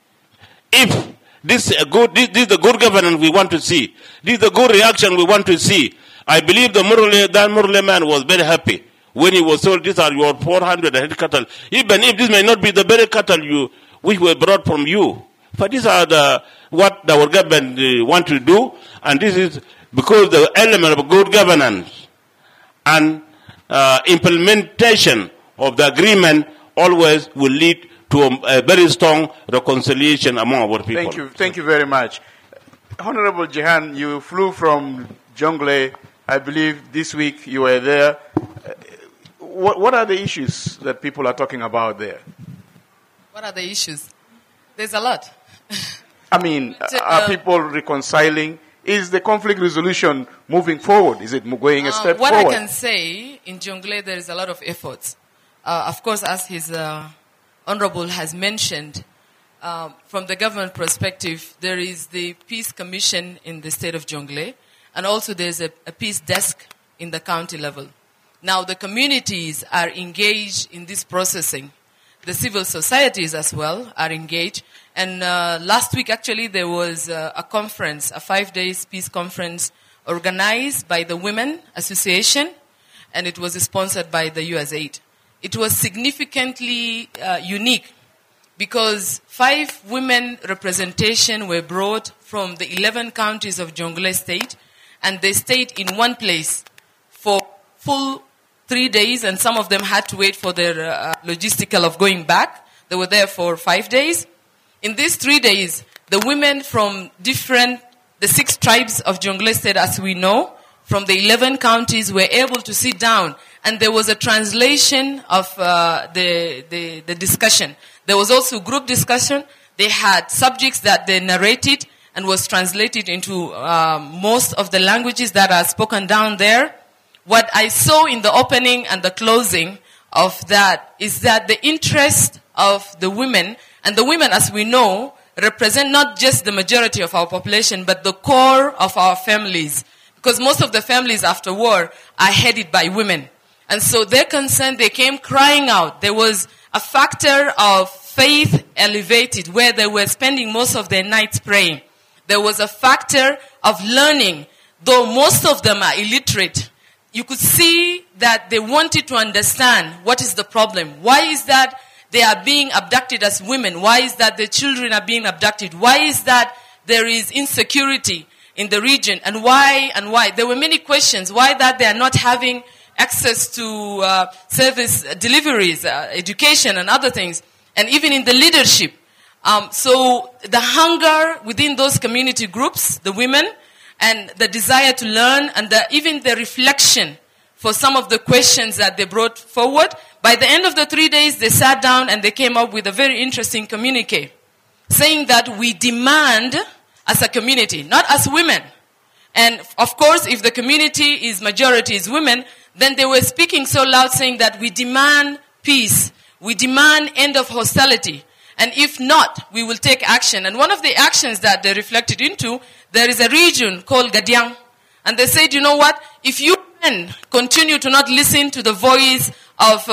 If this is the good governance we want to see, this is the good reaction we want to see, I believe that Murle man was very happy when he was told, these are your 400 head cattle. Even if this may not be the very cattle which were brought from you. But these are what our government want to do, and this is because the element of good governance and implementation of the agreement always will lead to a very strong reconciliation among our people. Thank you very much. Honorable Jehan, you flew from Jonglei. I believe this week you were there. What are the issues that people are talking about there? What are the issues? There's a lot. I mean, are people reconciling? Is the conflict resolution moving forward? Is it going a step forward? What I can say, in Jonglei there is a lot of efforts. Of course, as his Honorable has mentioned, from the government perspective, there is the Peace Commission in the state of Jonglei, and also there's a peace desk in the county level. Now, the communities are engaged in this processing. The civil societies as well are engaged. And last week, actually, there was a conference, a 5-day peace conference organized by the Women Association, and it was sponsored by the USAID. It was significantly unique because 5 women representation were brought from the 11 counties of Jonglei State, and they stayed in one place for full 3 days, and some of them had to wait for their logistical of going back. They were there for 5 days. In these 3 days, the women from the 6 tribes of Jonglei State, as we know, from the 11 counties, were able to sit down, and there was a translation of the discussion. There was also group discussion. They had subjects that they narrated and was translated into most of the languages that are spoken down there. What I saw in the opening and the closing of that is that the interest of the women, and the women, as we know, represent not just the majority of our population, but the core of our families. Because most of the families after war are headed by women. And so their concern, they came crying out. There was a factor of faith elevated where they were spending most of their nights praying. There was a factor of learning, though most of them are illiterate. You could see that they wanted to understand what is the problem. Why is that they are being abducted as women? Why is that the children are being abducted? Why is that there is insecurity in the region? And why? There were many questions. Why that they are not having access to service deliveries, education and other things, and even in the leadership. So the hunger within those community groups, the women, and the desire to learn, and even the reflection for some of the questions that they brought forward. By the end of the 3 days, they sat down and they came up with a very interesting communique, saying that we demand as a community, not as women. And of course, if the community is majority is women, then they were speaking so loud saying that we demand peace, we demand end of hostility. And if not, we will take action. And one of the actions that they reflected into, there is a region called Gadiang. And they said, you know what? If you men continue to not listen to the voice of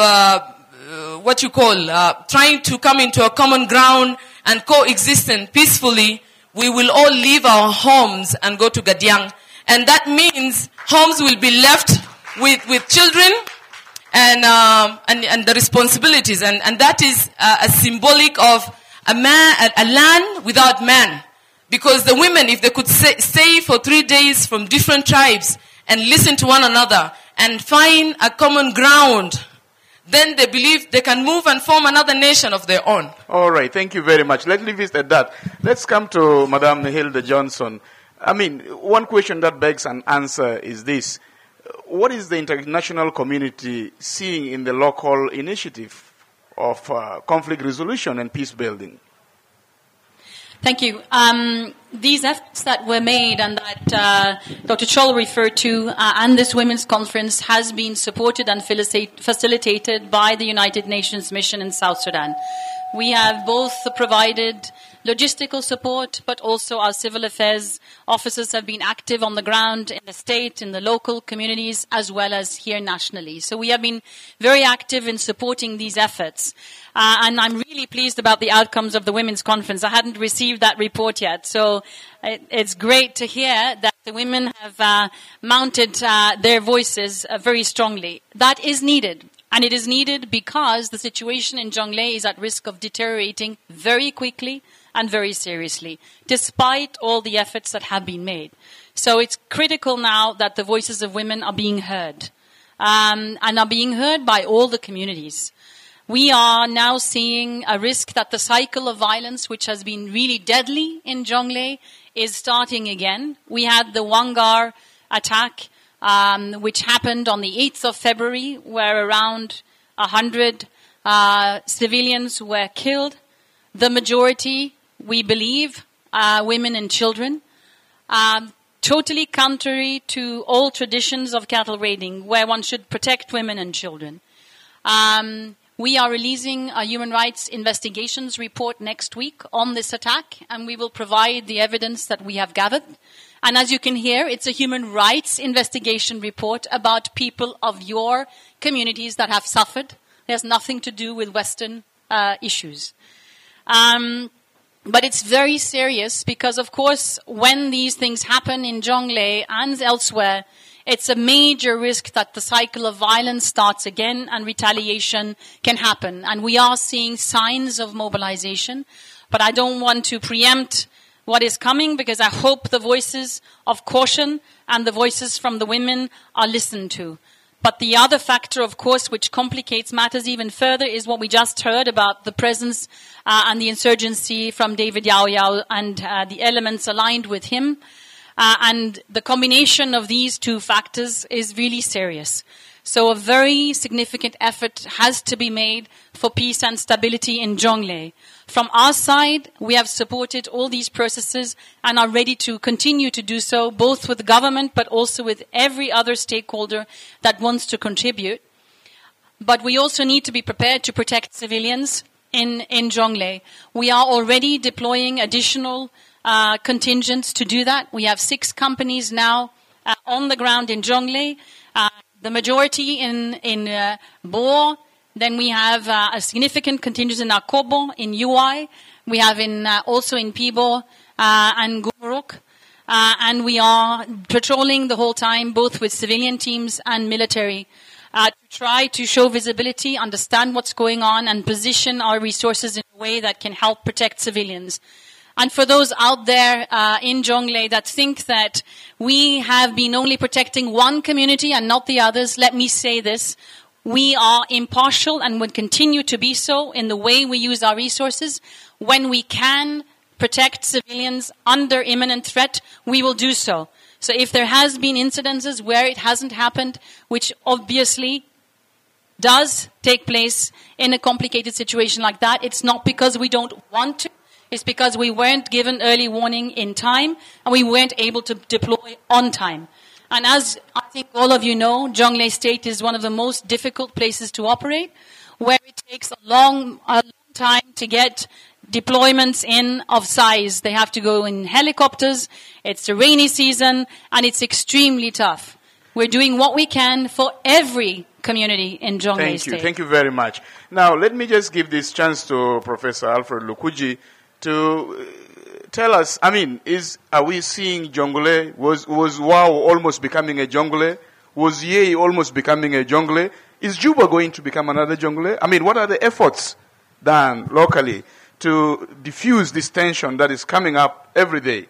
trying to come into a common ground and coexist peacefully, we will all leave our homes and go to Gadiang. And that means homes will be left with children and the responsibilities, and that is a symbolic of a land without man, because the women, if they could stay for 3 days from different tribes and listen to one another and find a common ground then they believe they can move and form another nation of their own. All right, thank you very much. Let's leave it at that. Let's come to Madame Hilda Johnson. I mean, one question that begs an answer is this. What is the international community seeing in the local initiative of conflict resolution and peace building? Thank you. These efforts that were made and that Dr. Chol referred to and this women's conference has been supported and facilitated by the United Nations mission in South Sudan. We have both provided logistical support, but also our civil affairs officers have been active on the ground in the state, in the local communities, as well as here nationally. So we have been very active in supporting these efforts. And I'm really pleased about the outcomes of the Women's Conference. I hadn't received that report yet. So it's great to hear that the women have mounted their voices very strongly. That is needed. And it is needed because the situation in Jonglei is at risk of deteriorating very quickly and very seriously, despite all the efforts that have been made. So it's critical now that the voices of women are being heard, and are being heard by all the communities. We are now seeing a risk that the cycle of violence, which has been really deadly in Jonglei, is starting again. We had the Wangar attack, which happened on the 8th of February, where around 100 civilians were killed. The majority, we believe, women and children. Totally contrary to all traditions of cattle raiding, where one should protect women and children. We are releasing a human rights investigations report next week on this attack, and we will provide the evidence that we have gathered. And as you can hear, it's a human rights investigation report about people of your communities that have suffered. It has nothing to do with Western issues. But it's very serious because, of course, when these things happen in Jonglei and elsewhere, it's a major risk that the cycle of violence starts again and retaliation can happen. And we are seeing signs of mobilization. But I don't want to preempt what is coming because I hope the voices of caution and the voices from the women are listened to. But the other factor, of course, which complicates matters even further is what we just heard about the presence and the insurgency from David Yao Yao and the elements aligned with him. And the combination of these two factors is really serious. So a very significant effort has to be made for peace and stability in Jonglei. From our side, we have supported all these processes and are ready to continue to do so, both with the government but also with every other stakeholder that wants to contribute. But we also need to be prepared to protect civilians in Jonglei. We are already deploying additional contingents to do that. We have 6 companies now on the ground in Jonglei. The majority in Bo. Then we have a significant contingent in Akobo, in UI. We have also in Pibo and Gumuruk. And we are patrolling the whole time, both with civilian teams and military, to try to show visibility, understand what's going on, and position our resources in a way that can help protect civilians. And for those out there in Jonglei that think that we have been only protecting one community and not the others, let me say this. We are impartial and will continue to be so in the way we use our resources. When we can protect civilians under imminent threat, we will do so. So if there has been incidences where it hasn't happened, which obviously does take place in a complicated situation like that, it's not because we don't want to. It's because we weren't given early warning in time and we weren't able to deploy on time. And as I think all of you know, Jonglei State is one of the most difficult places to operate, where it takes a long time to get deployments in of size. They have to go in helicopters, it's a rainy season, and it's extremely tough. We're doing what we can for every community in Jonglei State. Thank you very much. Now, let me just give this chance to Professor Alfred Lukuji to tell us, are we seeing Jonglei? Was Wau almost becoming a Jonglei? Was Yei almost becoming a Jonglei? Is Juba going to become another Jonglei? What are the efforts done locally to diffuse this tension that is coming up every day?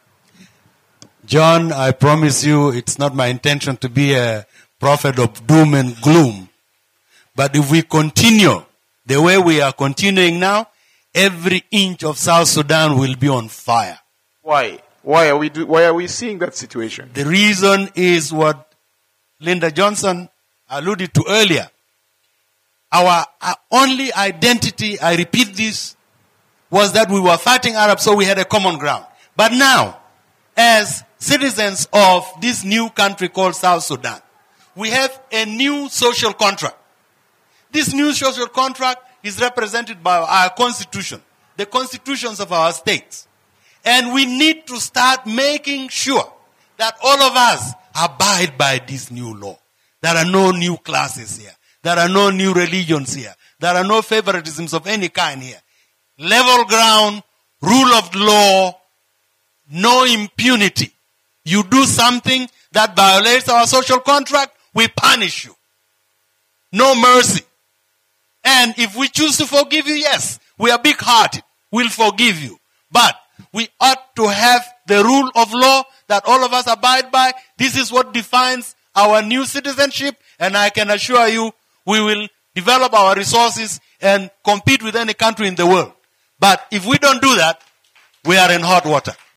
John, I promise you it's not my intention to be a prophet of doom and gloom. But if we continue the way we are continuing now, every inch of South Sudan will be on fire. Why? Why are we seeing that situation? The reason is what Linda Johnson alluded to earlier. Our only identity, I repeat this, was that we were fighting Arabs, so we had a common ground. But now, as citizens of this new country called South Sudan, we have a new social contract. This new social contract is represented by our constitution, the constitutions of our states. And we need to start making sure that all of us abide by this new law. There are no new classes here. There are no new religions here. There are no favoritisms of any kind here. Level ground, rule of law, no impunity. You do something that violates our social contract, we punish you. No mercy. And if we choose to forgive you, yes, we are big-hearted. We'll forgive you. But we ought to have the rule of law that all of us abide by. This is what defines our new citizenship. And I can assure you, we will develop our resources and compete with any country in the world. But if we don't do that, we are in hot water.